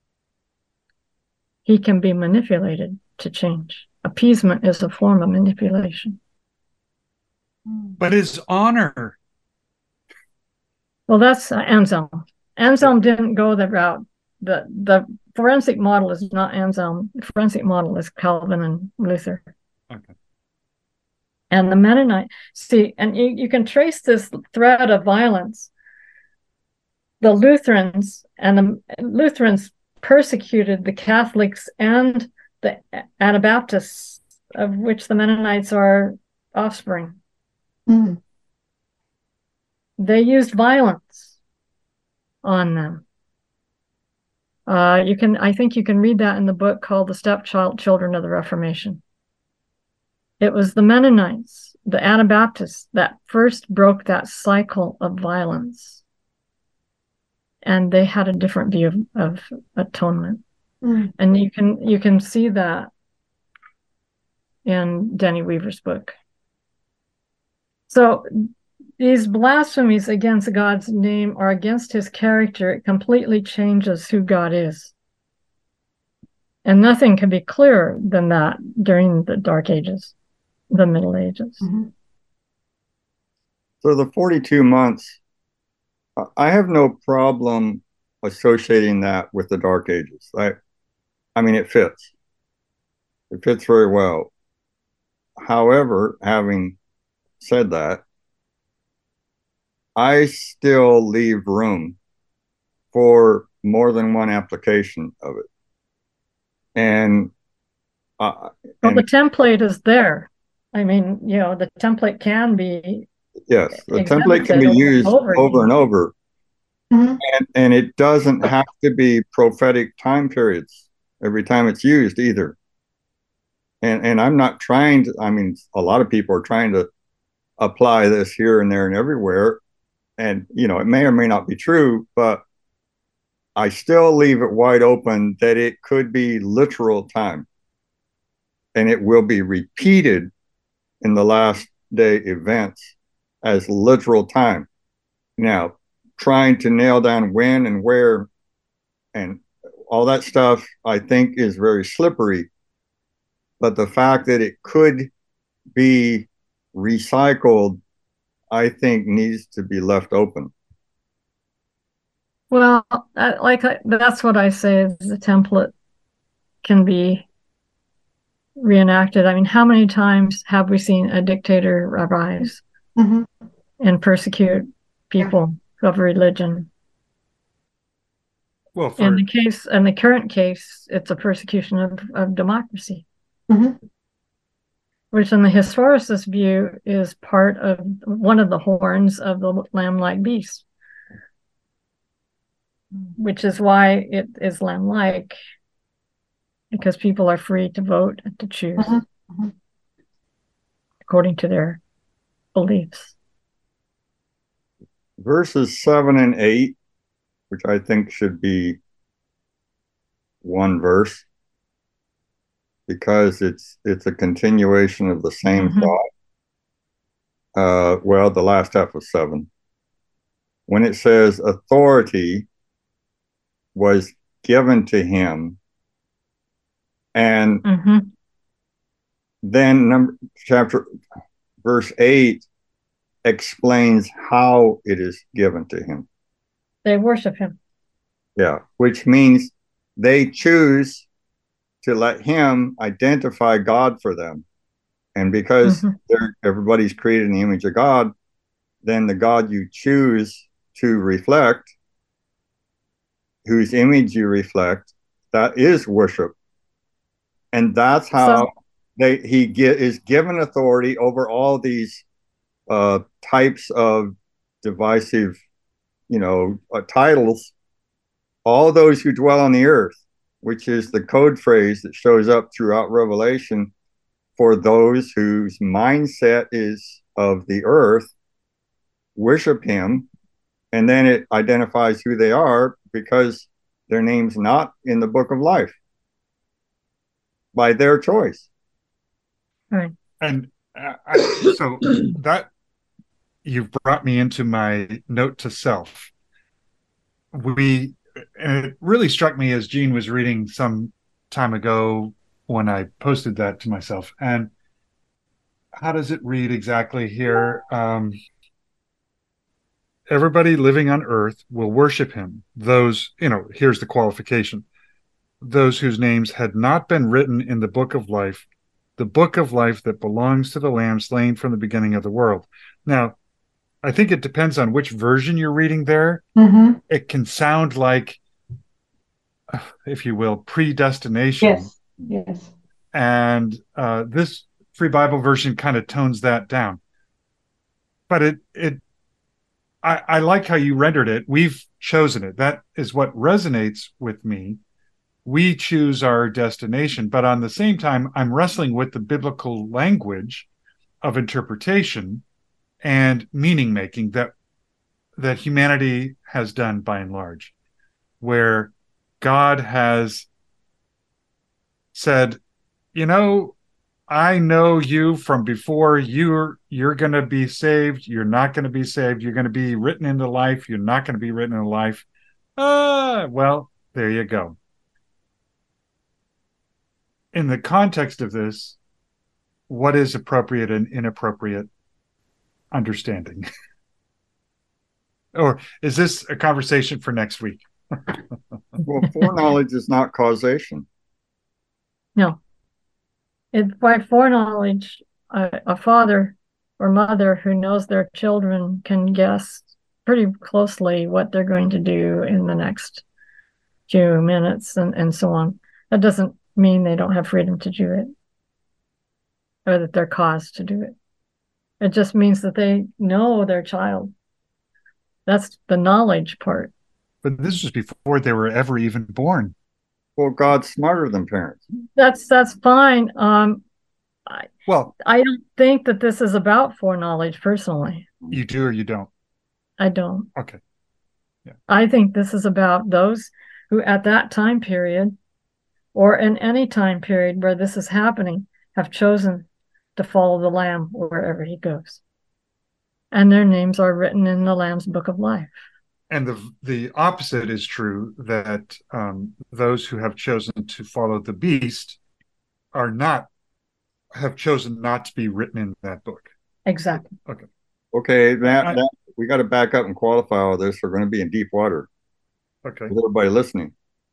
He can be manipulated to change. Appeasement is a form of manipulation. But his honor. Well, that's uh, Anselm. Anselm didn't go the route. The, the forensic model is not Anselm. The forensic model is Calvin and Luther. Okay. And the Mennonite, see, and you, you can trace this thread of violence. The Lutherans and the Lutherans persecuted the Catholics and the Anabaptists, of which the Mennonites are offspring. Mm. They used violence on them. Uh, you can, I think you can read that in the book called The Stepchild Children of the Reformation. It was the Mennonites, the Anabaptists, that first broke that cycle of violence. And they had a different view of, of atonement. Mm. And you can you can see that in Denny Weaver's book. So these blasphemies against God's name or against his character, it completely changes who God is. And nothing can be clearer than that during the Dark Ages, the Middle Ages. Mm-hmm. So the forty-two months, I have no problem associating that with the Dark Ages. I, I mean, it fits. It fits very well. However, having said that, I still leave room for more than one application of it. And, uh, Well, and the template is there. I mean, you know, the template can be yes, the template exhibited can be over and used over over and over. Mm-hmm. And, and it doesn't have to be prophetic time periods every time it's used either. And and I'm not trying to, I mean, a lot of people are trying to apply this here and there and everywhere. And, you know, it may or may not be true, but I still leave it wide open that it could be literal time. And it will be repeated in the last day events as literal time. Now, trying to nail down when and where and all that stuff, I think is very slippery. But the fact that it could be recycled, I think needs to be left open. Well, I, like I, that's what I say is the template can be reenacted. I mean, how many times have we seen a dictator arise Mm-hmm. and persecute people of religion? Well, for In the case, in the current case, it's a persecution of, of democracy, Mm-hmm. which in the historicist view is part of one of the horns of the lamb-like beast, which is why it is lamb-like, because people are free to vote and to choose Mm-hmm. according to their beliefs. Verses seven and eight, which I think should be one verse, because it's it's a continuation of the same Mhm. thought. uh, well, the last half of seven, when it says authority was given to him, and Mm-hmm. then number chapter verse eight explains how it is given to him. They worship him. Yeah, which means they choose to let him identify God for them. And because Mhm. they're, everybody's created in the image of God, then the God you choose to reflect, whose image you reflect, that is worship. And that's how So- they he get, is given authority over all these uh, types of divisive, you know, uh, titles, all those who dwell on the earth, which is the code phrase that shows up throughout Revelation for those whose mindset is of the earth, worship him, and then it identifies who they are because their name's not in the book of life by their choice. Right. And uh, I, so that you've brought me into my note to self. We, and it really struck me as Gene was reading some time ago when I posted that to myself. And how does it read exactly here? Um, everybody living on earth will worship him. Those, you know, here's the qualification: those whose names had not been written in the book of life, the book of life that belongs to the Lamb slain from the beginning of the world. Now, I think it depends on which version you're reading there. Mm-hmm. It can sound like, if you will, predestination. Yes. Yes. And uh, this Free Bible version kind of tones that down. But it, it, I, I like how you rendered it. We've chosen it. That is what resonates with me. We choose our destination, but on the same time, I'm wrestling with the biblical language of interpretation and meaning making that that humanity has done by and large, where God has said, you know, I know you from before. You're you're going to be saved. You're not going to be saved. You're going to be written into life. You're not going to be written into life. Ah, well, there you go. In the context of this, what is appropriate and inappropriate understanding? Or is this a conversation for next week? Well, foreknowledge is not causation. No. It's by foreknowledge, a, a father or mother who knows their children can guess pretty closely what they're going to do in the next few minutes and, and so on. That doesn't mean they don't have freedom to do it or that they're caused to do it. It just means that they know their child. That's the knowledge part. But this was before they were ever even born. Well, God's smarter than parents. That's that's fine. Um, I, Well, I don't think that this is about foreknowledge personally. you do or you don't. I don't. Okay. I think this is about those who at that time period or in any time period where this is happening have chosen to follow the Lamb wherever he goes. And their names are written in the Lamb's book of life. And the the opposite is true, that um, those who have chosen to follow the beast are not, have chosen not to be written in that book. Exactly. Okay. Okay, that, I- that we got to back up and qualify all this. We're going to be in deep water Okay. with everybody listening.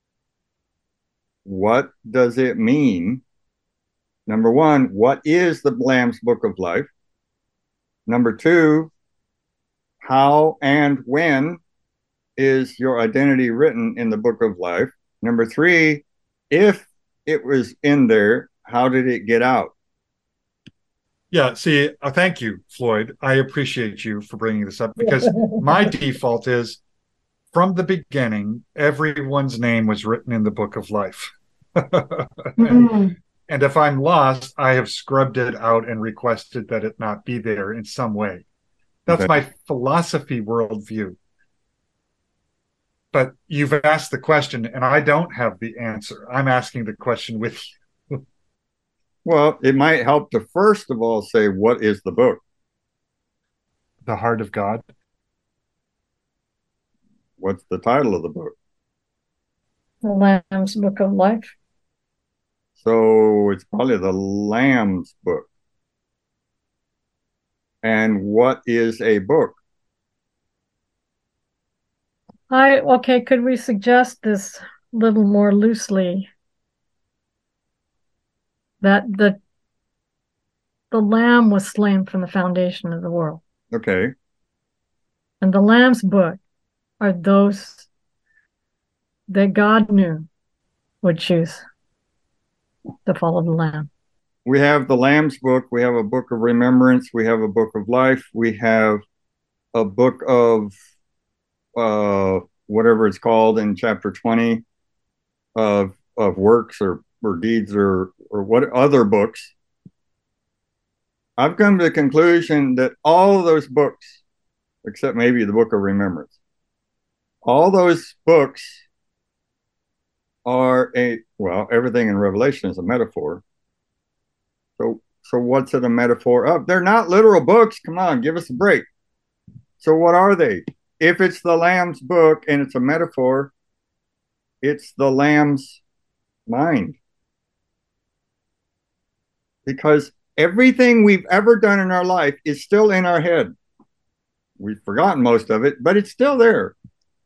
What does it mean? Number one, what is the Lamb's book of life? Number two, how and when is your identity written in the book of life? Number three, if it was in there, how did it get out? Yeah, see, uh, thank you, Floyd. I appreciate you for bringing this up, because my default is, from the beginning, everyone's name was written in the book of life. and, Mm-hmm. and if I'm lost, I have scrubbed it out and requested that it not be there in some way. That's Okay. my philosophy worldview. But you've asked the question, and I don't have the answer. I'm asking the question with you. Well, it might help to first of all say, what is the book? the heart of God? What's the title of the book? The Lamb's Book of Life. So it's probably the Lamb's book. And what is a book? I okay, could we suggest this a little more loosely? That the the Lamb was slain from the foundation of the world. Okay. And the Lamb's book are those that God knew would choose to follow the Lamb. We have the Lamb's book. We have a book of remembrance. We have a book of life. We have a book of uh, whatever it's called in chapter twenty of of works or, or deeds or or what other books. I've come to the conclusion that all of those books, except maybe the book of remembrance, all those books are a, well, everything in Revelation is a metaphor. So, so what's it a metaphor of? They're not literal books. Come on, give us a break. So what are they? If it's the Lamb's book and it's a metaphor, it's the Lamb's mind. Because everything we've ever done in our life is still in our head. We've forgotten most of it, but it's still there.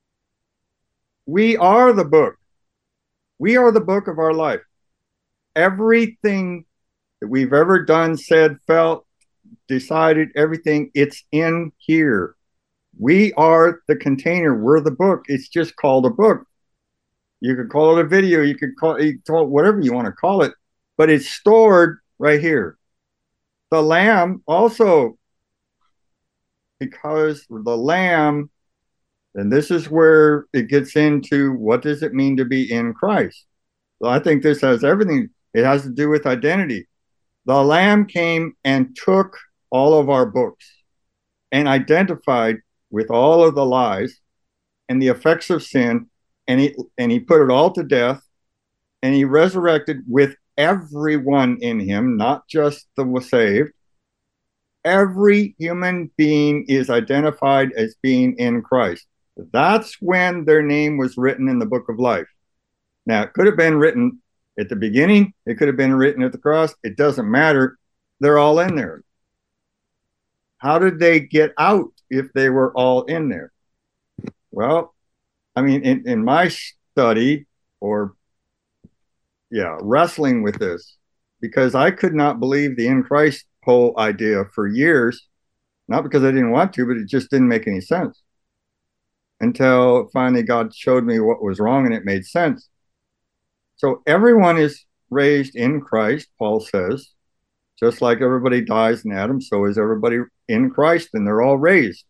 We are the book. We are the book of our life. Everything that we've ever done, said, felt, decided, everything, it's in here. We are the container. We're the book. It's just called a book. You could call it a video. You could call it, call it whatever you want to call it, but it's stored right here. The Lamb also, because the Lamb, and this is where it gets into what does it mean to be in Christ. So I think this has everything. It has to do with identity. The Lamb came and took all of our books and identified with all of the lies and the effects of sin, and he and he put it all to death, and he resurrected with everyone in him, not just the saved. Every human being is identified as being in Christ. That's when their name was written in the book of life. Now, it could have been written at the beginning. It could have been written at the cross. It doesn't matter. They're all in there. How did they get out if they were all in there? Well, I mean, in, in my study or, yeah, wrestling with this, because I could not believe the in Christ whole idea for years, not because I didn't want to, but it just didn't make any sense until finally God showed me what was wrong and it made sense. So everyone is raised in Christ, Paul says, just like everybody dies in Adam, so is everybody in Christ, and they're all raised.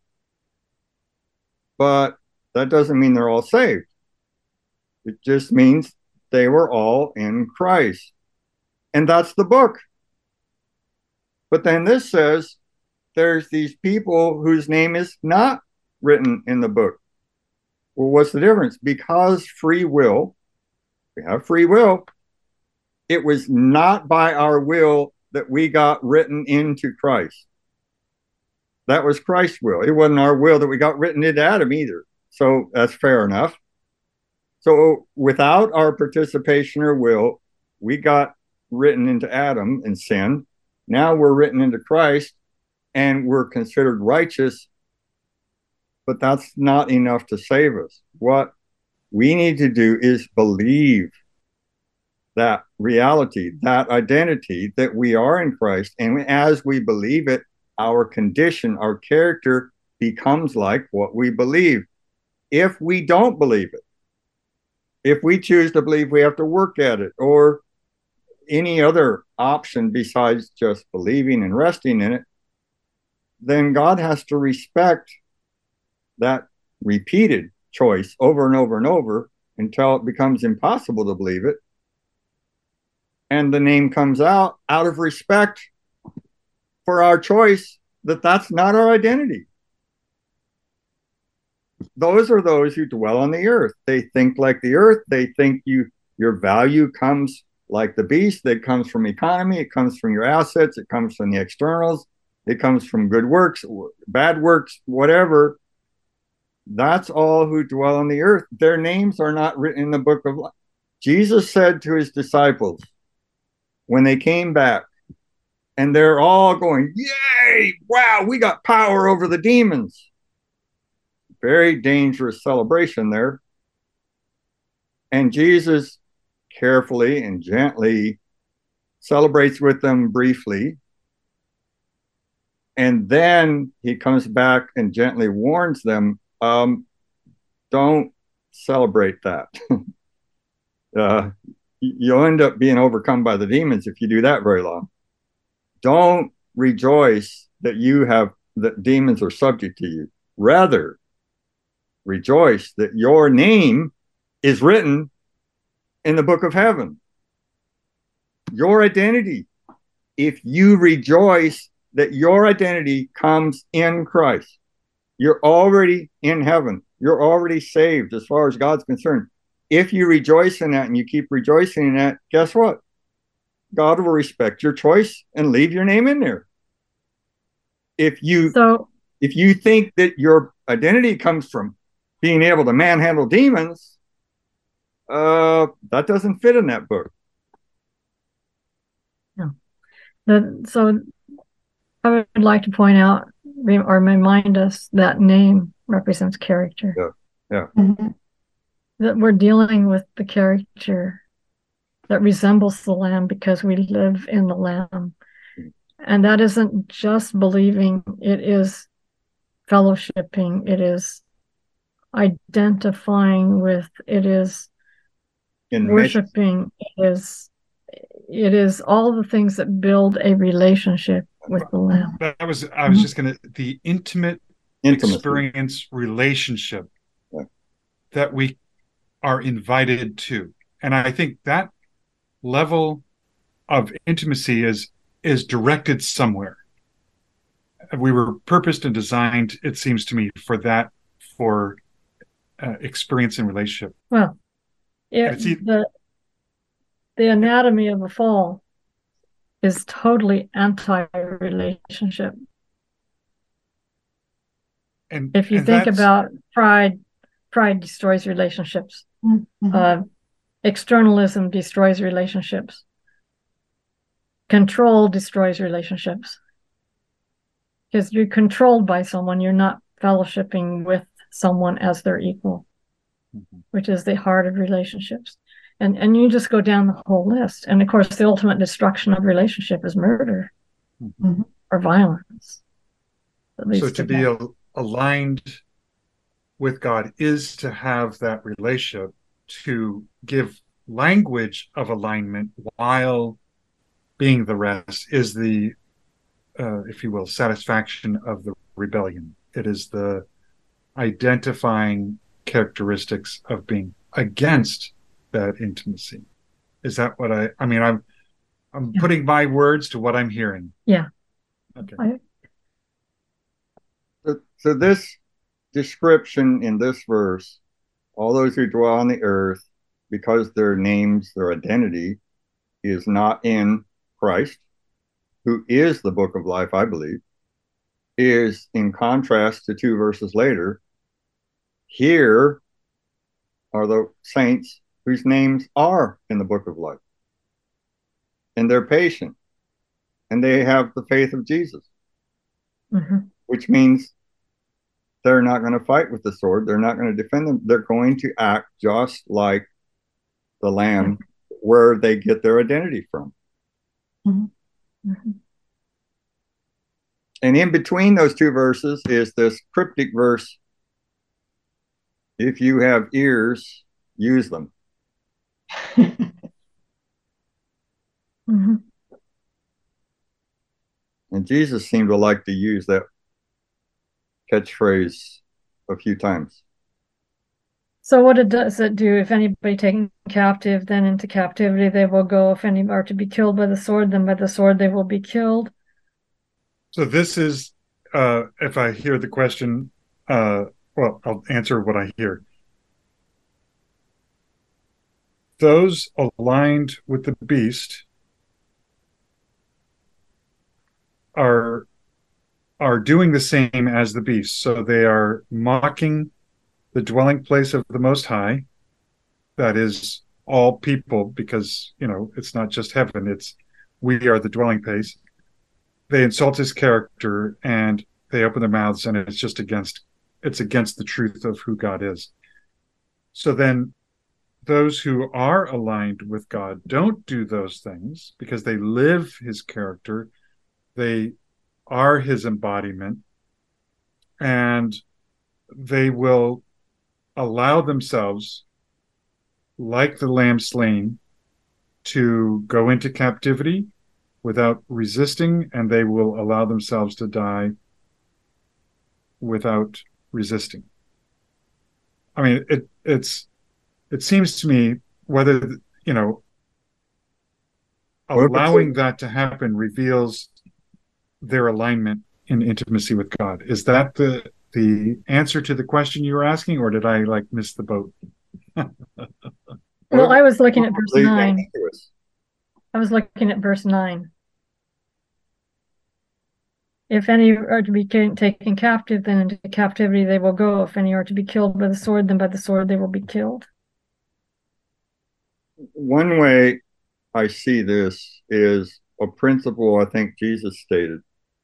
But that doesn't mean they're all saved. It just means they were all in Christ. And that's the book. But then this says there's these people whose name is not written in the book. Well, what's the difference? Because free will, we have free will, it was not by our will that we got written into Christ. That was Christ's will. It wasn't our will that we got written into Adam either. So that's fair enough. So without our participation or will, we got written into Adam and sin. Now we're written into Christ and we're considered righteous, but that's not enough to save us. What we need to do is believe that reality, that identity that we are in Christ. And as we believe it, our condition, our character becomes like what we believe. If we don't believe it, if we choose to believe we have to work at it or any other option besides just believing and resting in it, then God has to respect that repeated choice over and over and over until it becomes impossible to believe it. And the name comes out out of respect for our choice that that's not our identity. Those are those who dwell on the earth. They think like the earth. They think you your value comes like the beast. That comes from economy. It comes from your assets. It comes from the externals. It comes from good works, bad works, whatever. That's all who dwell on the earth. Their names are not written in the book of life. Jesus said to his disciples when they came back, and they're all going, yay, wow, we got power over the demons. Very dangerous celebration there. And Jesus carefully and gently celebrates with them briefly. And then he comes back and gently warns them, um, don't celebrate that. uh, you'll end up being overcome by the demons if you do that very long. Don't rejoice that you have, that demons are subject to you. Rather, rejoice that your name is written in the book of heaven. Your identity. If you rejoice that your identity comes in Christ, you're already in heaven. You're already saved as far as God's concerned. If you rejoice in that and you keep rejoicing in that, guess what? God will respect your choice and leave your name in there. If you So, if you think that your identity comes from being able to manhandle demons, uh, that doesn't fit in that book. no. The, so I would like to point out or remind us that name represents character. Yeah. Yeah. Mhm. That we're dealing with the character that resembles the Lamb because we live in the Lamb. And that isn't just believing, it is fellowshipping, it is identifying with, it is In worshiping, it is it is all the things that build a relationship with the Lamb. That was I was just gonna the intimate intimacy. experience relationship Yeah. that we are invited to. And I think that level of intimacy is is directed somewhere. We were purposed and designed, it seems to me, for that, for uh, experience and relationship. Well, it, And it's e- the the anatomy of a fall is totally anti-relationship. And If you and think that's- about pride, pride destroys relationships. Mhm. Uh, externalism destroys relationships. Control destroys relationships. Because you're controlled by someone, you're not fellowshipping with someone as their equal, Mhm. which is the heart of relationships. And and you just go down the whole list. And of course, the ultimate destruction of relationship is murder Mhm. or violence. That leads So to be that. al- aligned with God is to have that relationship, to give language of alignment while being the rest is the, uh, if you will, satisfaction of the rebellion. It is the identifying characteristics of being against that intimacy. Is that what I, I mean, I'm, I'm Yeah. putting my words to what I'm hearing. Yeah. Okay. I- So, so this description in this verse, all those who dwell on the earth, because their names, their identity is not in Christ, who is the book of life, I believe, is in contrast to two verses later. Here are the saints whose names are in the book of life. And they're patient. And they have the faith of Jesus, mhm. which means they're not going to fight with the sword. They're not going to defend them. They're going to act just like the Lamb, where they get their identity from. Mhm. And in between those two verses is this cryptic verse, if you have ears, use them. Mhm. And Jesus seemed to like to use that catchphrase a few times. So what it does it do? If anybody taken captive, then into captivity they will go. If any are to be killed by the sword, then by the sword they will be killed. So this is, uh, if I hear the question, uh, well, I'll answer what I hear. Those aligned with the beast are are doing the same as the beast. So they are mocking the dwelling place of the Most High. That is all people, because, you know, it's not just heaven, it's we are the dwelling place. They insult his character and they open their mouths, and it's just against it's against the truth of who God is. So then those who are aligned with God don't do those things because they live his character. They are his embodiment, and they will allow themselves, like the lamb slain, to go into captivity without resisting, and they will allow themselves to die without resisting. I mean, it it's it seems to me, whether, you know, allowing that to happen reveals their alignment in intimacy with God. Is that the the answer to the question you were asking, or did I like miss the boat? Well, I was looking at verse Completely nine. ambiguous. I was looking at verse nine. If any are to be ca- taken captive, then into captivity they will go. If any are to be killed by the sword, then by the sword they will be killed. One way I see this is a principle I think Jesus stated,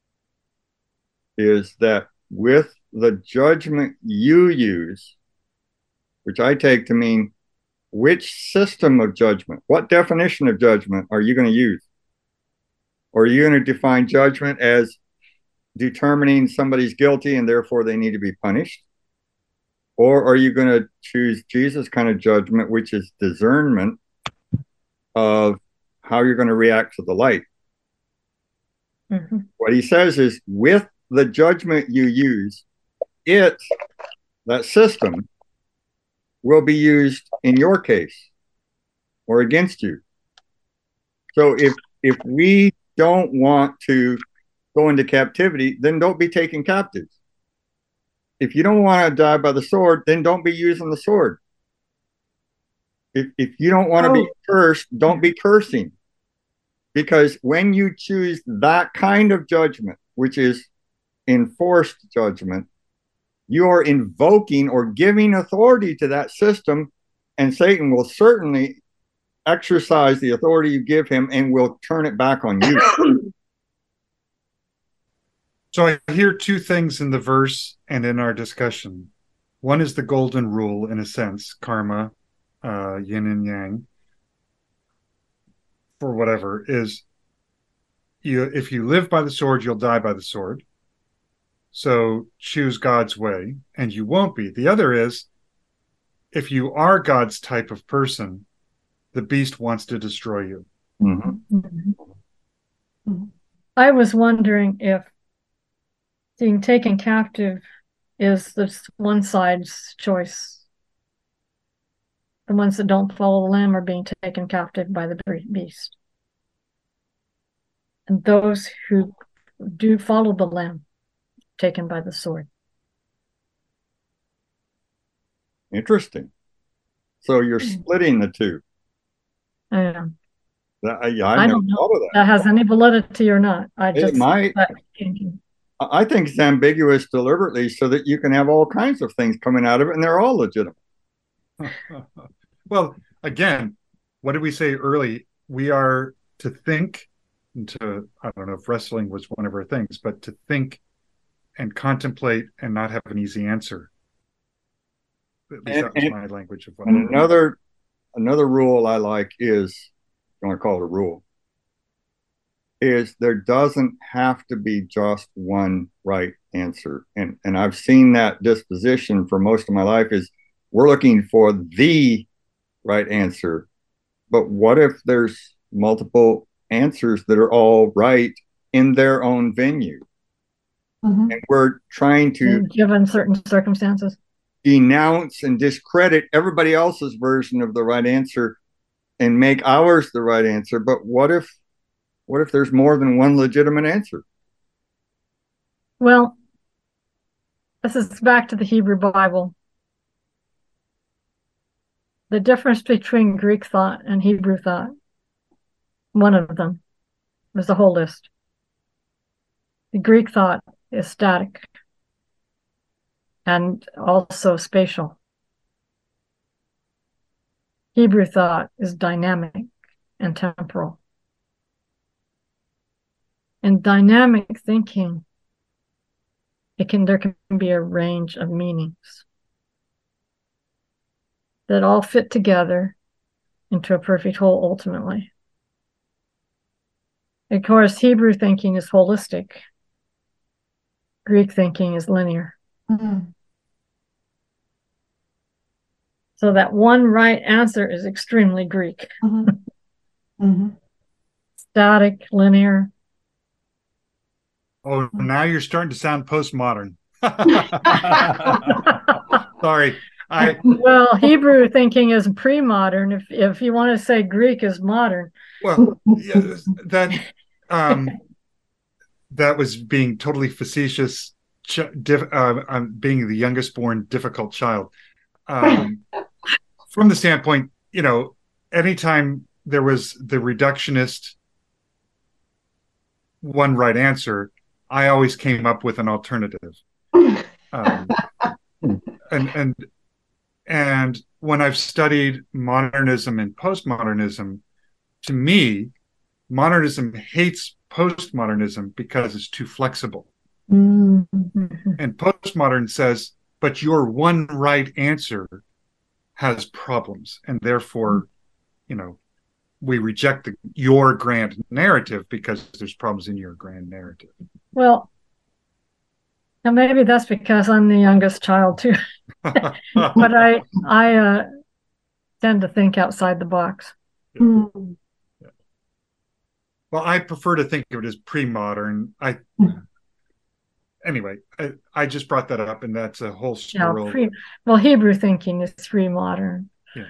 is that with the judgment you use, which I take to mean which system of judgment, what definition of judgment are you going to use? Or are you going to define judgment as determining somebody's guilty and therefore they need to be punished? Or are you going to choose Jesus' kind of judgment, which is discernment of how you're going to react to the light? Mm-hmm. What he says is, with the judgment you use, it, that system, will be used in your case or against you. So if if we don't want to go into captivity, then don't be taken captive. If you don't want to die by the sword, then don't be using the sword. If if you don't want to be cursed, don't be cursing. Because when you choose that kind of judgment, which is enforced judgment, you are invoking or giving authority to that system, and Satan will certainly exercise the authority you give him and will turn it back on you. So I hear two things in the verse and in our discussion. One is the golden rule, in a sense, karma, uh, yin and yang, for whatever, is you, if you live by the sword, you'll die by the sword. So choose God's way, and you won't be. The other is, if you are God's type of person, the beast wants to destroy you. Mm-hmm. Mm-hmm. I was wondering if being taken captive is this one side's choice. The ones that don't follow the Lamb are being taken captive by the beast. And those who do follow the Lamb, taken by the sword. Interesting. So you're splitting the two. I am. That, I, I I never don't know thought of if that. that has any validity or not. I It just might. that thinking. I think it's ambiguous deliberately so that you can have all kinds of things coming out of it, and they're all legitimate. Well, again, what did we say early? We are to think, and to, I don't know if wrestling was one of our things, but to think and contemplate and not have an easy answer. At least And, that was and, my language of what and another another rule I like is, you want to call it a rule, is there doesn't have to be just one right answer. And and I've seen that disposition for most of my life is we're looking for the right answer. But what if there's multiple answers that are all right in their own venue? Mm-hmm. And we're trying to, given certain circumstances, denounce and discredit everybody else's version of the right answer and make ours the right answer. But what if what if there's more than one legitimate answer? well, this is back to the Hebrew Bible. The difference between Greek thought and Hebrew thought, one of them, there's a whole list. The Greek thought is static and also spatial. Hebrew thought is dynamic and temporal. In dynamic thinking, it can there can be a range of meanings that all fit together into a perfect whole ultimately. Of course, Hebrew thinking is holistic. Greek thinking is linear. Mhm. So that one right answer is extremely Greek. Mhm. Mhm. Static, linear. Oh, now you're starting to sound postmodern. Sorry. I Well, Hebrew thinking is pre-modern. If if you want to say Greek is modern. well, yeah, that um that was being totally facetious. Ch diff, uh, um, being the youngest born difficult child. Um, from the standpoint, you know, anytime there was the reductionist one right answer, I always came up with an alternative. Um, and and and when I've studied modernism and postmodernism, to me, modernism hates postmodernism because it's too flexible. Mhm. And postmodern says, but your one right answer has problems, and therefore, you know, we reject the, your grand narrative because there's problems in your grand narrative. Well, now maybe that's because I'm the youngest child too. But I I uh, tend to think outside the box. Mhm. Well, I prefer to think of it as pre-modern. I anyway, I, I just brought that up, and that's a whole Yeah, swirl. pre well, Hebrew thinking is pre-modern. Yeah.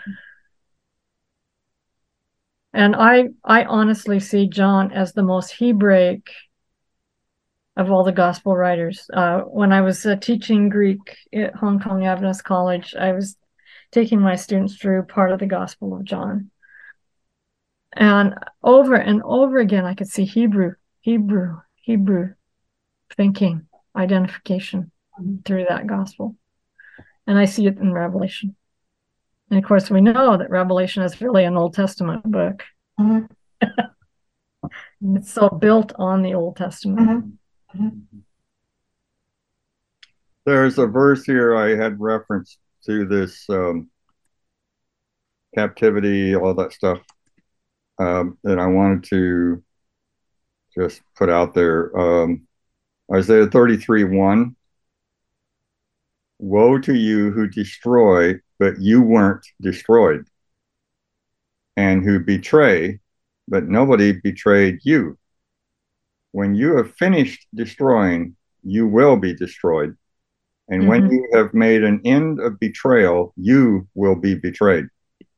And I I honestly see John as the most Hebraic of all the gospel writers. Uh, when I was uh, teaching Greek at Hong Kong Adventist College, I was taking my students through part of the Gospel of John. And over and over again, I could see Hebrew, Hebrew, Hebrew thinking, identification through that gospel. And I see it in Revelation. And of course, we know that Revelation is really an Old Testament book. Mhm. It's so built on the Old Testament. Mhm. There's a verse here I had reference to this um, captivity, all that stuff, um, that I wanted to just put out there. Um, Isaiah thirty-three one. Woe to you who destroy, but you weren't destroyed, and who betray, but nobody betrayed you. When you have finished destroying, you will be destroyed. And mm-hmm. when you have made an end of betrayal, you will be betrayed.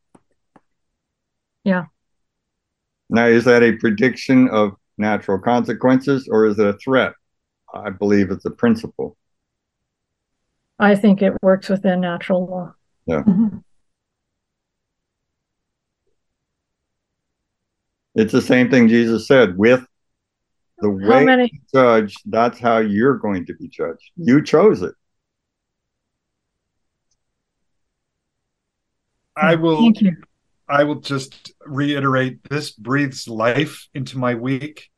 Yeah. Now, is that a prediction of natural consequences, or is it a threat? I believe it's a principle. I think it works within natural law. Yeah. Mhm. It's the same thing Jesus said, with the way many- you judge, that's how you're going to be judged. You chose it. I will Thank you. I will just reiterate, this breathes life into my week.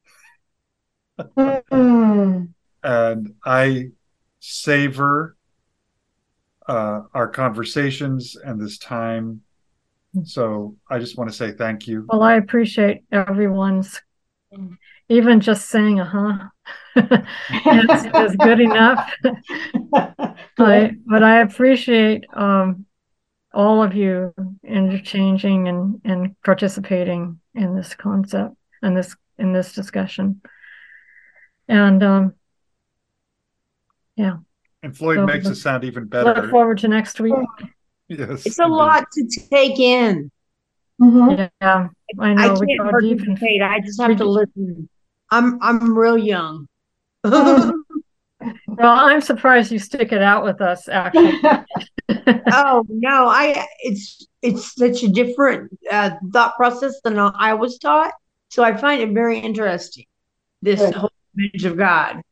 Mhm. And I savor uh, our conversations and this time. So I just want to say thank you. Well, I appreciate everyone's, even just saying uh-huh is, is good enough. I, but I appreciate um, all of you interchanging and, and participating in this concept and this in this discussion. And um, yeah. And Floyd So, makes it sound even better. Look forward to next week. Yes, It's a indeed. lot to take in. Mhm. Yeah, I I know. We can't go deep in, participate. I just have we to just- listen. I'm I'm real young. well, I'm surprised you stick it out with us, actually. Oh no, I it's it's such a different uh, thought process than I was taught. So I find it very interesting. This Good. whole image of God.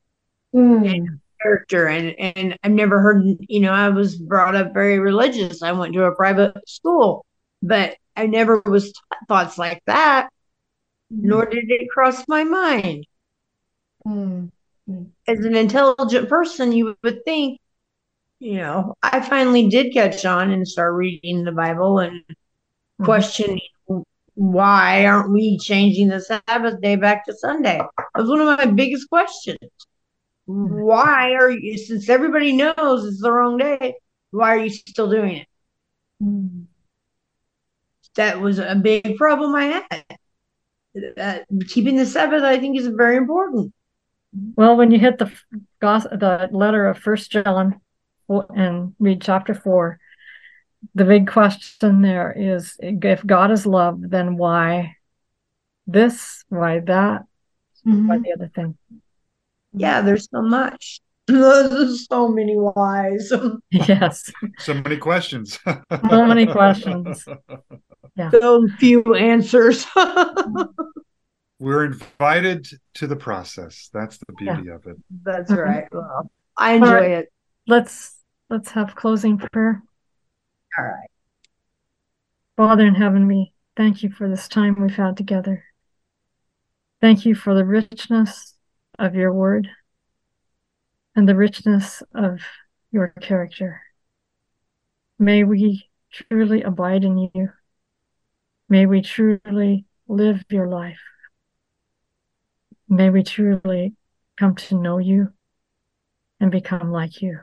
Mm. character, and and I've never heard, you know, I was brought up very religious. I went to a private school, but I never was taught thoughts like that, nor did it cross my mind. Mm. Mm. As an intelligent person, you would think, you know, I finally did catch on and start reading the Bible and Mhm. questioning why aren't we changing the Sabbath day back to Sunday? That was one of my biggest questions. Why are you, since everybody knows it's the wrong day, why are you still doing it? Mm. That was a big problem I had. Uh, keeping the Sabbath, I think, is very important. Well, when you hit the gos- the letter of First John and read chapter four, the big question there is, if God is love, then why this, why that, why Mhm. the other thing? Yeah, there's so much. There's so many whys. Yes, So many questions. so many questions. Yeah. So few answers. We're invited to the process. That's the beauty of it. That's Okay. right. Well, I enjoy right. it. Let's let's have closing prayer. All right. Father in heaven, we thank you for this time we've had together. Thank you for the richness of your word and the richness of your character. May we truly abide in you. May we truly live your life. May we truly come to know you and become like you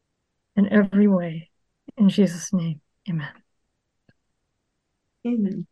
in every way. In Jesus' name, amen. Amen.